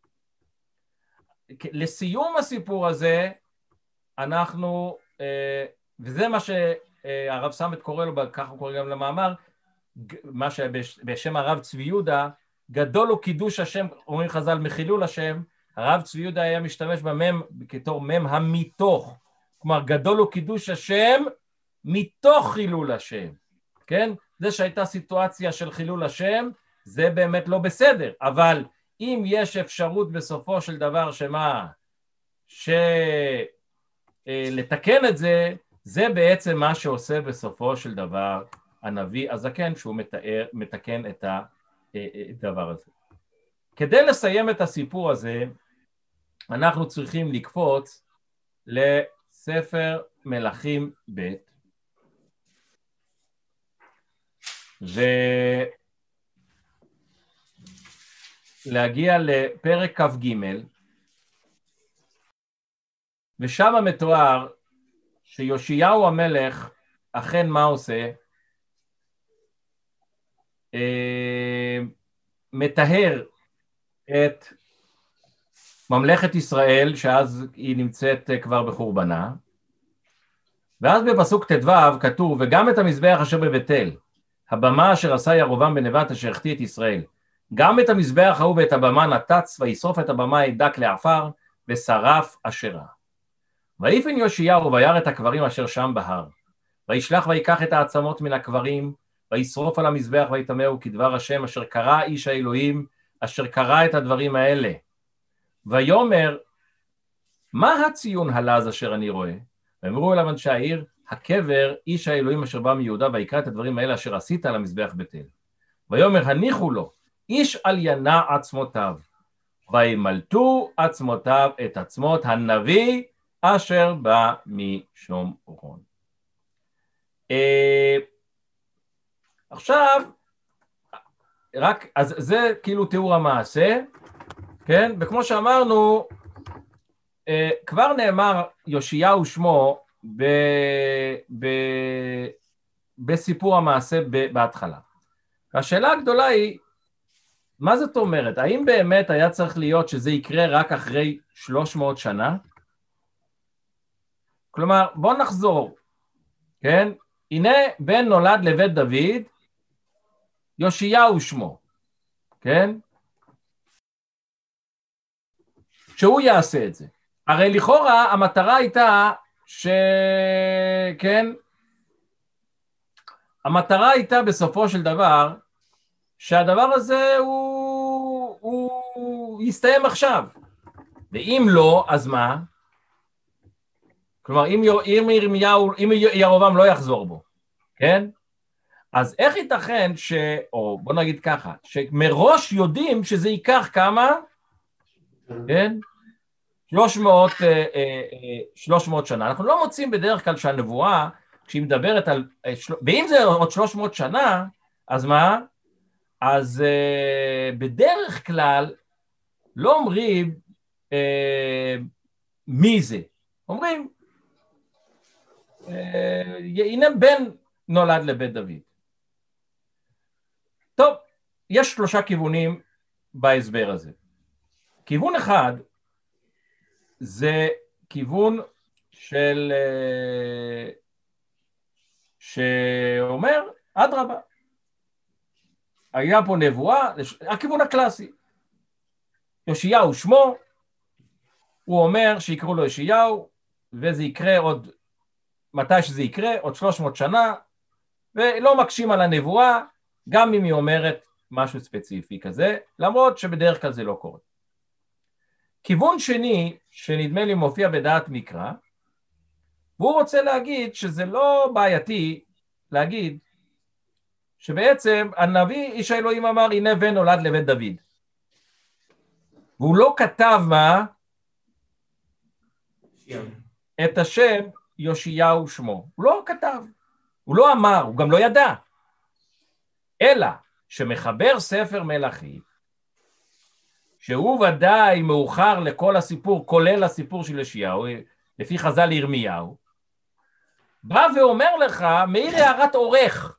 A: לסיום הסיפור הזה אנחנו, אה, וזה מה שהרב סמט קורא לו, ככה הוא קורא גם למאמר, מה שבשם הרב צבי יהודה, גדול הוא קידוש השם, אומרים חז"ל מחילול השם, הרב צבי יהודה היה משתמש במם כתור מם המתוך, כלומר גדול הוא קידוש השם מתוך חילול השם, כן? זה שהייתה סיטואציה של חילול השם, זה באמת לא בסדר, אבל אם יש אפשרות בסופו של דבר שמה, שלתקן את זה, זה בעצם מה שעושה בסופו של דבר הנביא הזקן, שהוא מתאר, מתקן את הדבר הזה. כדי לסיים את הסיפור הזה, אנחנו צריכים לקפוץ לספר מלכים ב' ולהגיע לפרק כ"ג, ושם מתואר שיאשיהו המלך אכן מה עושה? אה, מטהר את ממלכת ישראל, שאז היא נמצאת כבר בחורבנה, ואז בפסוק ט"ו כתוב, וגם את המזבח אשר בבית אל, הבמה אשר עשה ירבעם בן נבט אשר החטיא את ישראל, גם את המזבח ההוא ואת הבמה נתץ, וישרוף את הבמה ידק לעפר, ושרף אשרה. ויפן יאשיהו וירא את הקברים אשר שם בהר, וישלח ויקח את העצמות מן הקברים, וישרוף על המזבח ויטמאו כדבר השם אשר קרא איש האלוהים, אשר קרא את הדברים האלה. ויאמר, מה הציון הלז אשר אני רואה? ואמרו אליו אנשי העיר, הקבר איש האלוהים אשר בא מיהודה, ויקרא את הדברים האלה אשר עשית על המזבח בית אל. ויאמר, הניחו לו, איש על ינע עצמותיו, וימלטו עצמותיו את עצמות הנביא אשר בא משומרון. עכשיו, רק, אז זה כאילו תיאור המעשה, כן? וכמו שאמרנו, כבר נאמר יאשיהו שמו ב, ב, בסיפור המעשה בהתחלה. השאלה הגדולה היא, מה זאת אומרת? האם באמת היה צריך להיות שזה יקרה רק אחרי שלוש מאות שנה? כלומר, בוא נחזור, כן? הנה בן נולד לבית דוד, יאשיהו שמו, כן? שהוא יעשה את זה. הרי לכאורה המטרה הייתה ש... כן? המטרה הייתה בסופו של דבר, שהדבר הזה הוא, הוא יסתיים עכשיו. ואם לא, אז מה? כלומר, אם, אם ירמיהו, אם ירובעם לא יחזור בו, כן? אז איך ייתכן ש... או בוא נגיד ככה, שמראש יודעים שזה ייקח כמה? כן? שלוש מאות, שלוש מאות שנה. אנחנו לא מוצאים בדרך כלל שהנבואה, כשהיא מדברת על... ואם זה עוד שלוש מאות שנה, אז מה? אז uh, בדרך כלל לא אומרים uh, מי זה. אומרים, uh, הנה בן נולד לבית דוד. טוב, יש שלושה כיוונים בהסבר הזה. כיוון אחד, זה כיוון של... Uh, שאומר, אדרבה. היה פה נבואה, הכיוון הקלאסי. יאשיהו שמו, הוא אומר שיקראו לו יאשיהו, וזה יקרה עוד, מתי שזה יקרה, עוד שלוש מאות שנה, ולא מקשים על הנבואה, גם אם היא אומרת משהו ספציפי כזה, למרות שבדרך כלל זה לא קורה. כיוון שני, שנדמה לי מופיע בדעת מקרא, והוא רוצה להגיד שזה לא בעייתי להגיד, שבעצם הנביא איש האלוהים אמר, הנה בן נולד לבית דוד. והוא לא כתב מה? את השם יאשיהו שמו. הוא לא כתב. הוא לא אמר, הוא גם לא ידע. אלא שמחבר ספר מלכים, שהוא ודאי מאוחר לכל הסיפור, כולל הסיפור של יאשיהו, לפי חז"ל ירמיהו, בא ואומר לך, מאיר הערת עורך,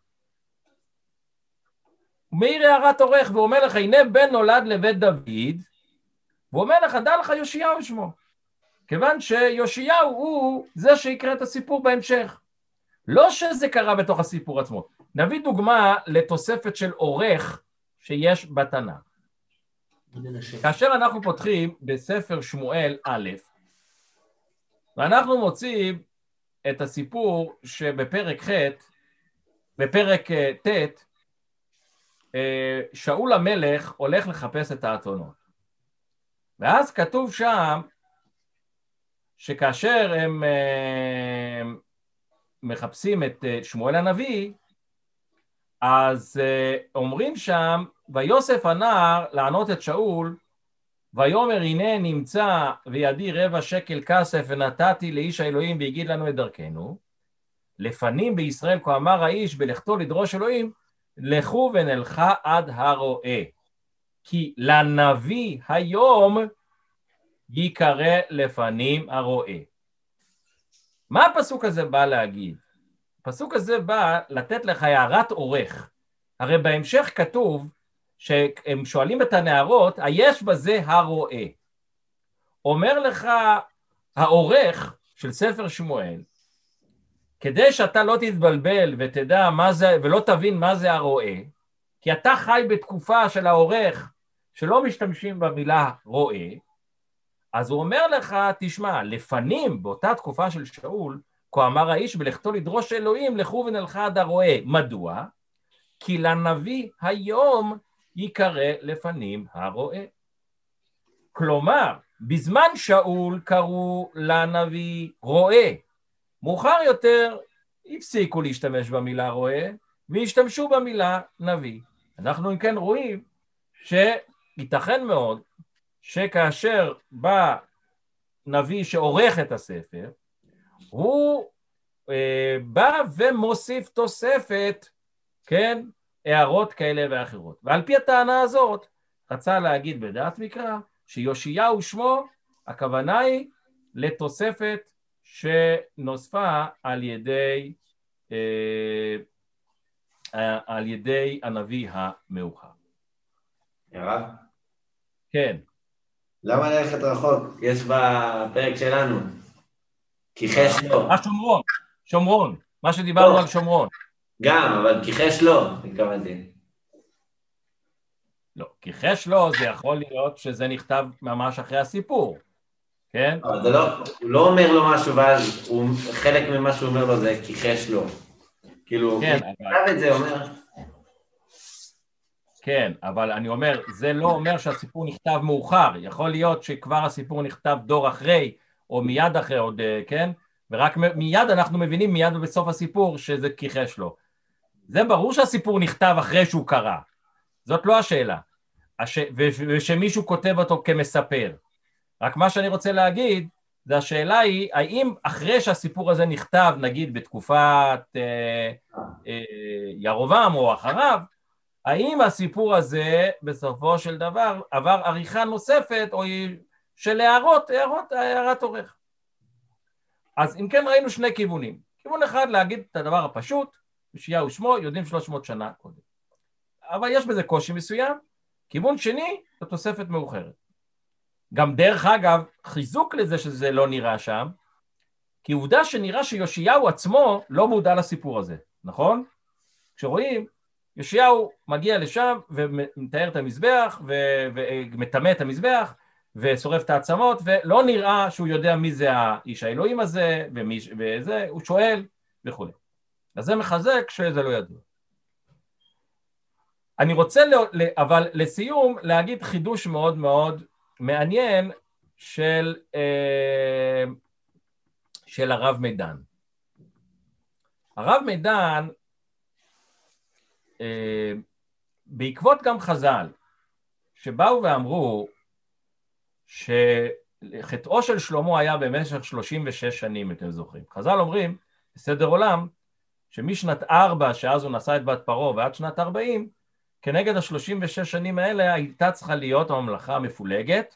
A: הוא מאיר הערת עורך ואומר לך, הנה בן נולד לבית דוד, והוא אומר לך, דע לך יאשיהו שמו, כיוון שיאשיהו הוא זה שיקרא את הסיפור בהמשך. לא שזה קרה בתוך הסיפור עצמו. נביא דוגמה לתוספת של עורך שיש בתנ"ך. כאשר אנחנו פותחים בספר שמואל א', ואנחנו מוצאים את הסיפור שבפרק ח', בפרק ט', שאול המלך הולך לחפש את האתונות. ואז כתוב שם שכאשר הם מחפשים את שמואל הנביא, אז אומרים שם, ויוסף הנער לענות את שאול, ויאמר הנה נמצא וידי רבע שקל כסף ונתתי לאיש האלוהים והגיד לנו את דרכנו, לפנים בישראל כה אמר האיש בלכתו לדרוש אלוהים, לכו ונלכה עד הרועה, כי לנביא היום יקרא לפנים הרועה. מה הפסוק הזה בא להגיד? הפסוק הזה בא לתת לך הערת עורך. הרי בהמשך כתוב שהם שואלים את הנערות, היש בזה הרועה. אומר לך העורך של ספר שמואל, כדי שאתה לא תתבלבל ותדע מה זה, ולא תבין מה זה הרועה, כי אתה חי בתקופה של העורך שלא משתמשים במילה רועה, אז הוא אומר לך, תשמע, לפנים באותה תקופה של שאול, כה אמר האיש בלכתו לדרוש אלוהים, לכו ונלכה עד הרועה. מדוע? כי לנביא היום יקרא לפנים הרועה. כלומר, בזמן שאול קראו לנביא רועה. מאוחר יותר הפסיקו להשתמש במילה רועה, והשתמשו במילה נביא. אנחנו אם כן רואים שייתכן מאוד שכאשר בא נביא שעורך את הספר, הוא אה, בא ומוסיף תוספת, כן, הערות כאלה ואחרות. ועל פי הטענה הזאת, רצה להגיד בדעת מקרא, שיאשיהו שמו, הכוונה היא לתוספת שנוספה על ידי, אה, על ידי הנביא המאוחר.
B: הרב?
A: כן.
B: למה ללכת רחוק? יש בפרק שלנו. כיחש לו.
A: מה שומרון? שומרון. מה שדיברנו על שומרון.
B: גם, אבל כיחש לו, התכוונתי.
A: לא, כיחש לו זה יכול להיות שזה נכתב ממש אחרי הסיפור. כן?
B: אבל זה לא, הוא לא אומר לו משהו, ואז הוא, חלק ממה שהוא אומר לו זה כיחש לו. כאילו,
A: כן,
B: הוא
A: אבל...
B: כתב את זה, אומר...
A: כן, אבל אני אומר, זה לא אומר שהסיפור נכתב מאוחר. יכול להיות שכבר הסיפור נכתב דור אחרי, או מיד אחרי עוד, כן? ורק מיד אנחנו מבינים, מיד בסוף הסיפור, שזה כיחש לו. זה ברור שהסיפור נכתב אחרי שהוא קרא. זאת לא השאלה. הש... ושמישהו כותב אותו כמספר. רק מה שאני רוצה להגיד, זה השאלה היא, האם אחרי שהסיפור הזה נכתב, נגיד בתקופת אה, אה, ירובעם או אחריו, האם הסיפור הזה בסופו של דבר עבר עריכה נוספת או של הערות, הערות, הערת עורך. אז אם כן ראינו שני כיוונים. כיוון אחד להגיד את הדבר הפשוט, יאשיהו שמו, יודעים שלוש מאות שנה קודם. אבל יש בזה קושי מסוים. כיוון שני, זו תוספת מאוחרת. גם דרך אגב, חיזוק לזה שזה לא נראה שם, כי עובדה שנראה שיאשיהו עצמו לא מודע לסיפור הזה, נכון? כשרואים, יאשיהו מגיע לשם ומתאר את המזבח ומטמא את המזבח ושורף את העצמות, ולא נראה שהוא יודע מי זה האיש האלוהים הזה ומי, וזה, הוא שואל וכו'. אז זה מחזק שזה לא ידוע. אני רוצה, אבל לסיום, להגיד חידוש מאוד מאוד מעניין של, של הרב מידן. הרב מידן, בעקבות גם חז"ל, שבאו ואמרו שחטאו של שלמה היה במשך שלושים ושש שנים, אתם זוכרים. חז"ל אומרים, בסדר עולם, שמשנת ארבע, שאז הוא נשא את בת פרעה, ועד שנת ארבעים, כנגד ה-שלושים ושש שנים האלה הייתה צריכה להיות הממלכה המפולגת,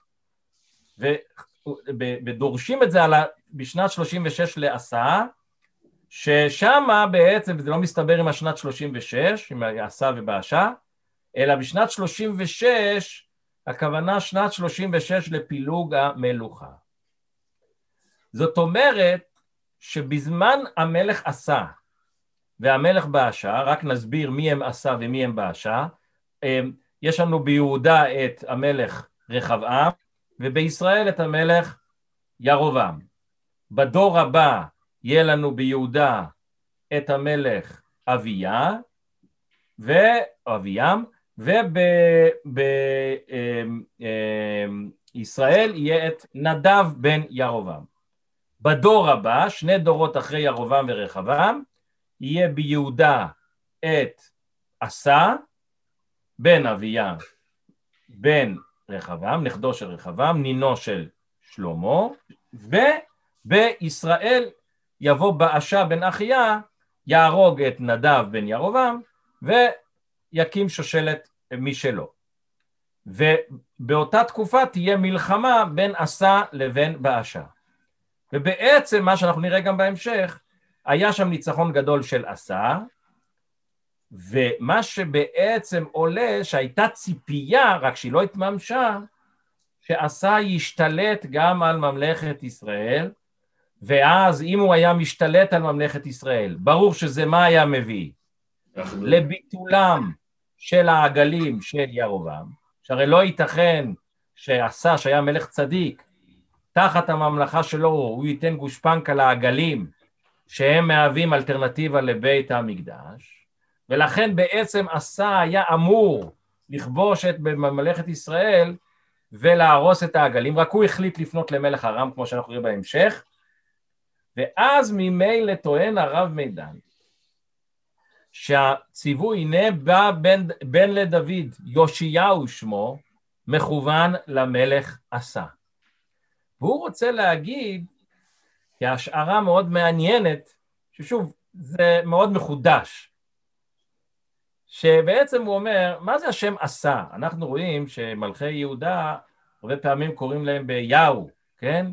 A: ודורשים את זה על ה... בשנת שלושים ושש לעשה, ששם בעצם, זה לא מסתבר עם השנת שלושים ושש, עם העשה ובאשה, אלא בשנת שלושים ושש, הכוונה שנת שלושים ושש לפילוג המלוכה. זאת אומרת, שבזמן המלך עשה, והמלך באשה, רק נסביר מי הם עשה ומי הם באשה, יש לנו ביהודה את המלך רחבעם, ובישראל את המלך ירובעם. בדור הבא יהיה לנו ביהודה את המלך אביה, ואביям, ובישראל יהיה את נדב בן ירובעם. בדור הבא, שני דורות אחרי ירובעם ורחבעם, יהיה ביהודה את עשה, בן אביה, בן רחבעם, נכדו של רחבעם, נינו של שלמה, ובישראל יבוא באשה בן אחיה, יהרוג את נדב בן ירובעם, ויקים שושלת משלו. ובאותה תקופה תהיה מלחמה בין עשה לבין באשה. ובעצם מה שאנחנו נראה גם בהמשך, היה שם ניצחון גדול של עשה, ומה שבעצם עולה שהייתה ציפייה, רק שהיא לא התממשה, שעשה ישתלט גם על ממלכת ישראל, ואז אם הוא היה משתלט על ממלכת ישראל, ברור שזה מה היה מביא? לביטולם של העגלים של ירובעם, שהרי לא ייתכן שעשה שהיה מלך צדיק, תחת הממלכה שלו הוא ייתן גושפנקה לעגלים, שהם מהווים אלטרנטיבה לבית המקדש, ולכן בעצם עשה היה אמור לכבוש את ממלכת ישראל ולהרוס את העגלים, רק הוא החליט לפנות למלך ארם כמו שאנחנו רואים בהמשך, ואז ממילא טוען הרב מידן, שהציווי הנה בא בן, בן לדוד, יאשיהו שמו, מכוון למלך עשה. והוא רוצה להגיד, כהשערה מאוד מעניינת, ששוב, זה מאוד מחודש. שבעצם הוא אומר, מה זה השם עשה? אנחנו רואים שמלכי יהודה, הרבה פעמים קוראים להם ביהו, כן?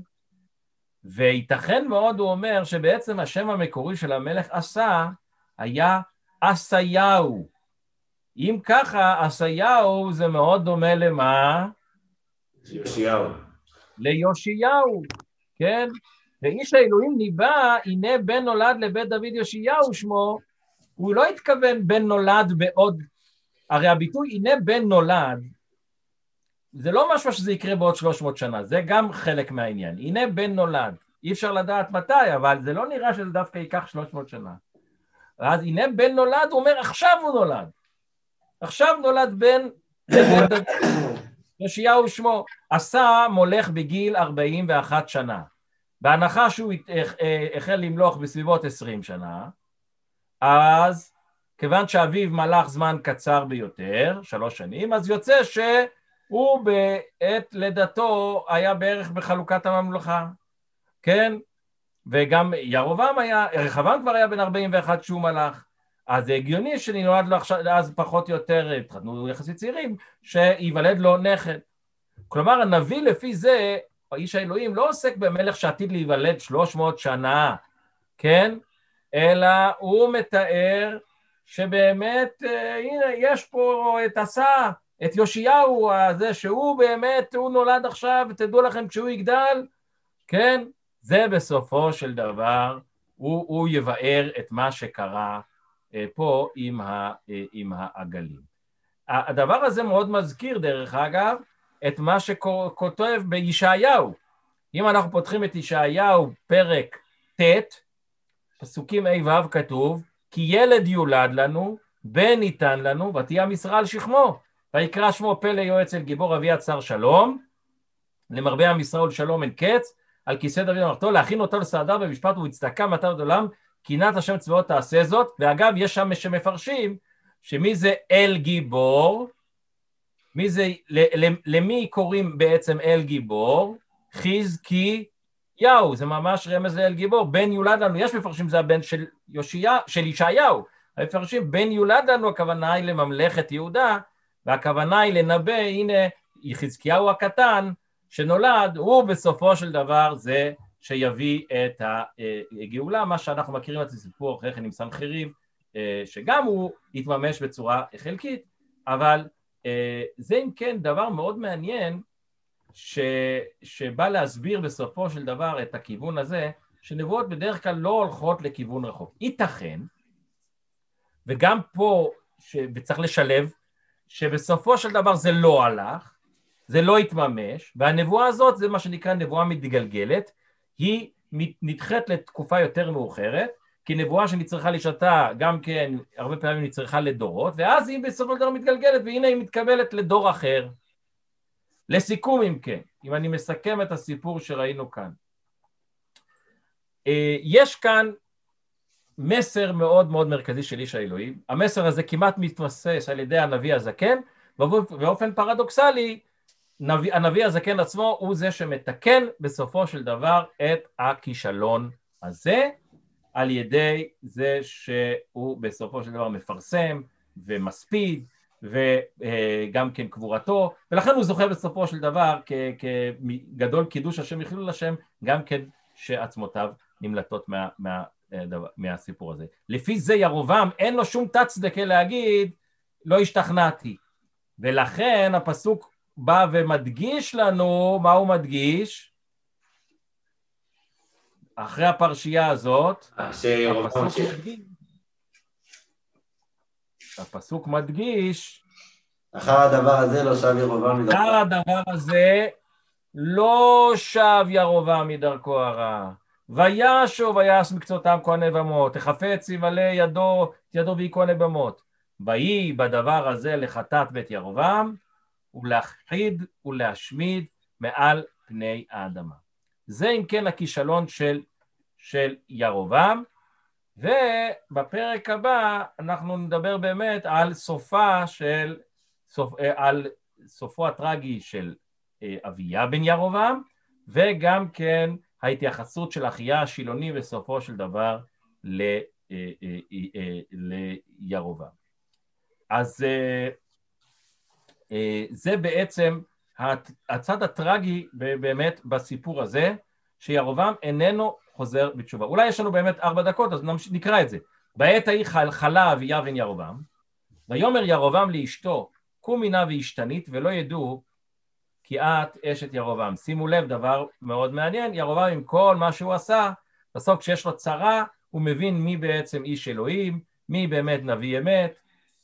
A: וייתכן מאוד, הוא אומר, שבעצם השם המקורי של המלך עשה, היה עשיהו. אם ככה, עשיהו זה מאוד דומה למה?
B: יאשיהו.
A: ליאשיהו, כן? ואיש האלוהים ניבא, הנה בן נולד לבית דוד יאשיהו שמו, הוא לא התכוון בן נולד בעוד, הרי הביטוי הנה בן נולד, זה לא משהו שזה יקרה בעוד שלוש מאות שנה, זה גם חלק מהעניין, הנה בן נולד, אי אפשר לדעת מתי, אבל זה לא נראה שזה דווקא ייקח שלוש מאות שנה. ואז הנה בן נולד, הוא אומר עכשיו הוא נולד, עכשיו נולד בן לבית דוד יאשיהו שמו, עשה מולך בגיל ארבעים ואחת שנה, בהנחה שהוא החל למלוך בסביבות עשרים שנה, אז כיוון שאביו מלך זמן קצר ביותר, שלוש שנים, אז יוצא שהוא בעת לידתו היה בערך בחלוקת הממלכה, כן? וגם ירובעם היה, רחבעם כבר היה בן ארבעים ואחת כשהוא מלך, אז זה הגיוני שנולד לו עכשיו, אז פחות או יותר, התחתנו יחסית צעירים, שיוולד לו נכד. כלומר, הנביא לפי זה, האיש האלוהים לא עוסק במלך שעתיד להיוולד שלוש מאות שנה, כן? אלא הוא מתאר שבאמת, הנה, יש פה את עשה, את יאשיהו הזה, שהוא באמת, הוא נולד עכשיו, ותדעו לכם, כשהוא יגדל, כן? זה בסופו של דבר, הוא, הוא יבאר את מה שקרה פה עם, ה, עם העגלים. הדבר הזה מאוד מזכיר, דרך אגב, את מה שכותב בישעיהו. אם אנחנו פותחים את ישעיהו פרק ט', פסוקים A ו' כתוב, כי ילד יולד לנו, בן ניתן לנו, ותהיה משרה על שכמו, ויקרא שמו פלא יועץ אל גיבור אבי הצר שלום, למרבה המשרה ולשלום אין קץ, על כיסא דוד מלכותו, להכין אותו לסעדה במשפט ובצדקה מטרת עולם, קינת השם צבאות תעשה זאת, ואגב יש שם שמפרשים, שמי זה אל גיבור, מי זה, למי קוראים בעצם אל גיבור? חזקי יהו, זה ממש רמז לאל גיבור, בן יולד לנו, יש מפרשים זה הבן של יושיה, של ישעיהו, המפרשים בן יולד לנו, הכוונה היא לממלכת יהודה, והכוונה היא לנבא, הנה חזקיהו הקטן שנולד, הוא בסופו של דבר זה שיביא את הגאולה, מה שאנחנו מכירים את הסיפור אחרי כן עם סנחריב, שגם הוא יתממש בצורה חלקית, אבל זה אם כן דבר מאוד מעניין, ש... שבא להסביר בסופו של דבר את הכיוון הזה, שנבואות בדרך כלל לא הולכות לכיוון רחוק. ייתכן, וגם פה, ש... וצריך לשלב, שבסופו של דבר זה לא הלך, זה לא התממש, והנבואה הזאת זה מה שנקרא נבואה מתגלגלת, היא נדחית לתקופה יותר מאוחרת, כי נבואה שנצריכה לשעתה גם כן, הרבה פעמים נצריכה לדורות, ואז היא בסופו של דבר מתגלגלת, והנה היא מתקבלת לדור אחר. לסיכום אם כן, אם אני מסכם את הסיפור שראינו כאן, יש כאן מסר מאוד מאוד מרכזי של איש האלוהים, המסר הזה כמעט מתבסס על ידי הנביא הזקן, ובאופן פרדוקסלי, הנביא הזקן עצמו הוא זה שמתקן בסופו של דבר את הכישלון הזה, על ידי זה שהוא בסופו של דבר מפרסם ומספיד, וגם כן קבורתו, ולכן הוא זוכה בסופו של דבר כגדול קידוש השם יחילול השם, גם כן שעצמותיו נמלטות מה, מה, מהסיפור הזה. לפי זה ירובעם אין לו שום תצדקה להגיד לא השתכנעתי, ולכן הפסוק בא ומדגיש לנו, מה הוא מדגיש? אחרי הפרשייה הזאת, הפסוק מדגיש, הפסוק מדגיש,
B: אחר הדבר הזה לא שב ירובעם מדרכו.
A: אחר הדבר הזה לא שב ירובעם מדרכו הרע. וישוב ויעש מקצותם כהני במות, החפץ ימלא ידו, ידו ויהי כהני במות. ויהי בדבר הזה לחטאת בית ירובעם, ולהכחיד ולהשמיד מעל פני האדמה. זה אם כן הכישלון של, של ירובעם, ובפרק הבא אנחנו נדבר באמת על סופה של, סופ, על סופו הטרגי של אביה בן ירובעם, וגם כן ההתייחסות של אחיה השילוני בסופו של דבר לירובעם. אז זה בעצם הצד הטרגי באמת בסיפור הזה, שירובעם איננו חוזר בתשובה. אולי יש לנו באמת ארבע דקות, אז נקרא את זה. בעת ההיא חלה אביה בן ירובעם, ויאמר ירובעם לאשתו, קומי נא והשתנית ולא ידעו כי את אשת ירובעם. שימו לב, דבר מאוד מעניין, ירובעם עם כל מה שהוא עשה, בסוף כשיש לו צרה, הוא מבין מי בעצם איש אלוהים, מי באמת נביא אמת,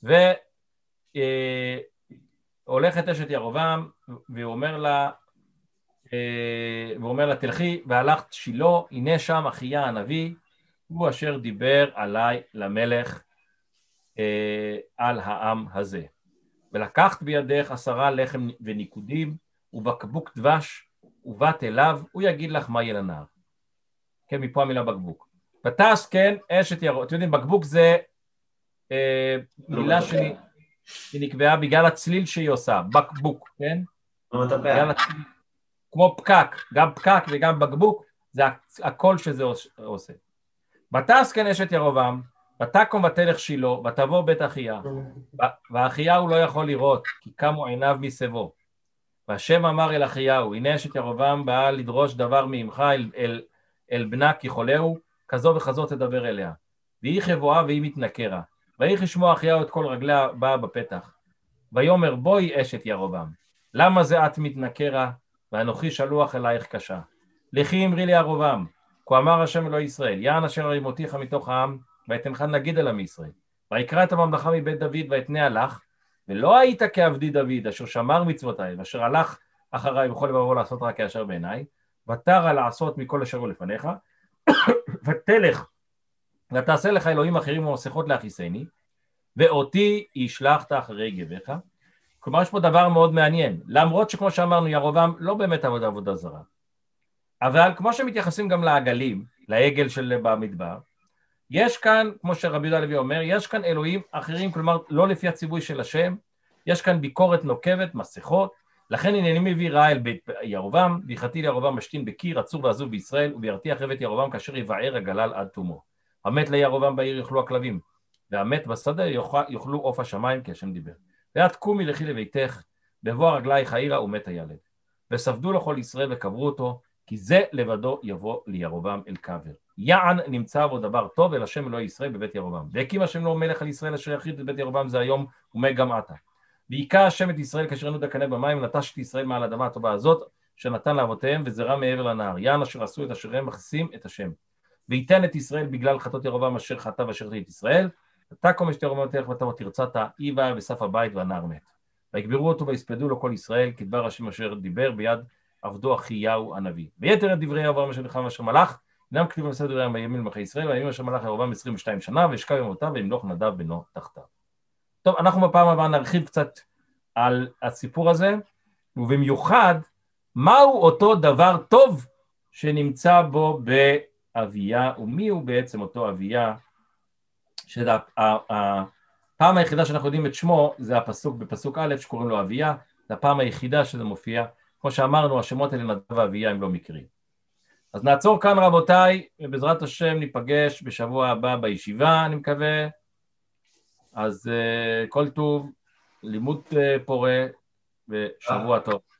A: והולכת אשת ירובעם, והוא אומר לה, והוא אומר לה, תלכי, והלכת שילה, הנה שם אחיה הנביא, הוא אשר דיבר עליי למלך על העם הזה. ולקחת בידך עשרה לחם וניקודים, ובקבוק דבש, ובאת אליו, הוא יגיד לך מה יהיה לנער. כן, מפה המילה בקבוק. ותעש כן, אשת ירובעם, אתם יודעים, בקבוק זה אה, מילה שני, שנקבעה בגלל הצליל שהיא עושה, בקבוק, כן? בגלל הצליל, כמו פקק, גם פקק וגם בקבוק, זה הכל שזה עושה. ותעש כן אשת ירובעם, ותקום ותלך שילה, ותבוא בית אחיה, ואחיהו לא יכול לראות, כי קמו עיניו מסבו. והשם אמר אל אחיהו, הנה אשת ירובעם באה לדרוש דבר מאמך אל, אל, אל בנה כי חולהו, כזו וכזו תדבר אליה. והיא חבואה והיא מתנכרה. ויהי כשמוע אחיהו את כל רגליה באה בפתח. ויאמר בואי אשת ירובעם, למה זה את מתנכרה, ואנוכי שלוח אלייך קשה. לכי אמרי לי ירובעם, כה אמר השם אלוהי ישראל, יען אשר הרימותיך מתוך העם, ויתנך נגיד אל עם ישראל. ויקרא את הממלכה מבית דוד ויתנה לך, ולא היית כעבדי דוד, אשר שמר מצוותיי, ואשר הלך אחריי בכל לבבו לעשות רק כאשר בעיניי, ותרא לעשות מכל אשר הוא לפניך, ותלך, ותעשה לך אלוהים אחרים ומסכות להכיסני, ואותי ישלחת אחרי גבך. כלומר, יש פה דבר מאוד מעניין, למרות שכמו שאמרנו, ירובעם לא באמת עבודה עבודה זרה, אבל כמו שמתייחסים גם לעגלים, לעגל של במדבר, יש כאן, כמו שרבי יהודה הלוי אומר, יש כאן אלוהים אחרים, כלומר לא לפי הציווי של השם, יש כאן ביקורת נוקבת, מסכות, לכן הנני מביא רעה אל בית ירובעם, והכרתי לירובעם משתין בקיר, עצור ועזוב בישראל, ובירתי אחרי בית ירובעם כאשר יבער הגלל עד תומו. המת לירובעם בעיר יאכלו הכלבים, והמת בשדה יאכלו עוף השמיים, כי השם דיבר. ואת קומי לכי לביתך, בבוא רגלייך העירה ומת הילד. וספדו לכל ישראל וקברו אותו, כי זה לבדו יבוא לירובעם אל קבר. יען נמצא בו דבר טוב אל השם אלוהי ישראל בבית ירובעם. והקים השם לו מלך על ישראל אשר יכרית את בית ירובעם זה היום ומה גם עתה. והיכה השם את ישראל כאשר ינוד הקנה במים ונטש את ישראל מעל האדמה הטובה הזאת שנתן לאבותיהם וזרע מעבר לנהר. יען אשר עשו את אשר הם מכסים את השם. וייתן את ישראל בגלל חטאות ירובעם אשר חטא ואשר חטא את ישראל. ותקום אשת ירובעם תלך ותבוא תרצת היא באה בסף הבית והנער מת. ויקברו אותו ויספדו לו כל ישראל כדבר השם אשר דיבר ביד עבדו אחיהו הנביא. ויתר את דברי ירובעם אשר נחם אשר מלך אינם כתובים בספר דברי הימים למלכי ישראל, והימים אשר מלך ירובעם עשרים ושתיים שנה, וישכב במותיו וימלוך נדב בנו תחתיו. טוב, אנחנו בפעם הבאה נרחיב קצת על הסיפור הזה, ובמיוחד, מהו אותו דבר טוב שנמצא בו באביה, ומי הוא בעצם אותו אביה, שזה הפעם היחידה שאנחנו יודעים את שמו, זה הפסוק בפסוק א' שקוראים לו אביה, זה הפעם היחידה שזה מופיע, כמו שאמרנו, השמות האלה נדב ואביה הם לא מקרים. אז נעצור כאן רבותיי, ובעזרת השם ניפגש בשבוע הבא בישיבה, אני מקווה. אז uh, כל טוב, לימוד uh, פורה, ושבוע טוב.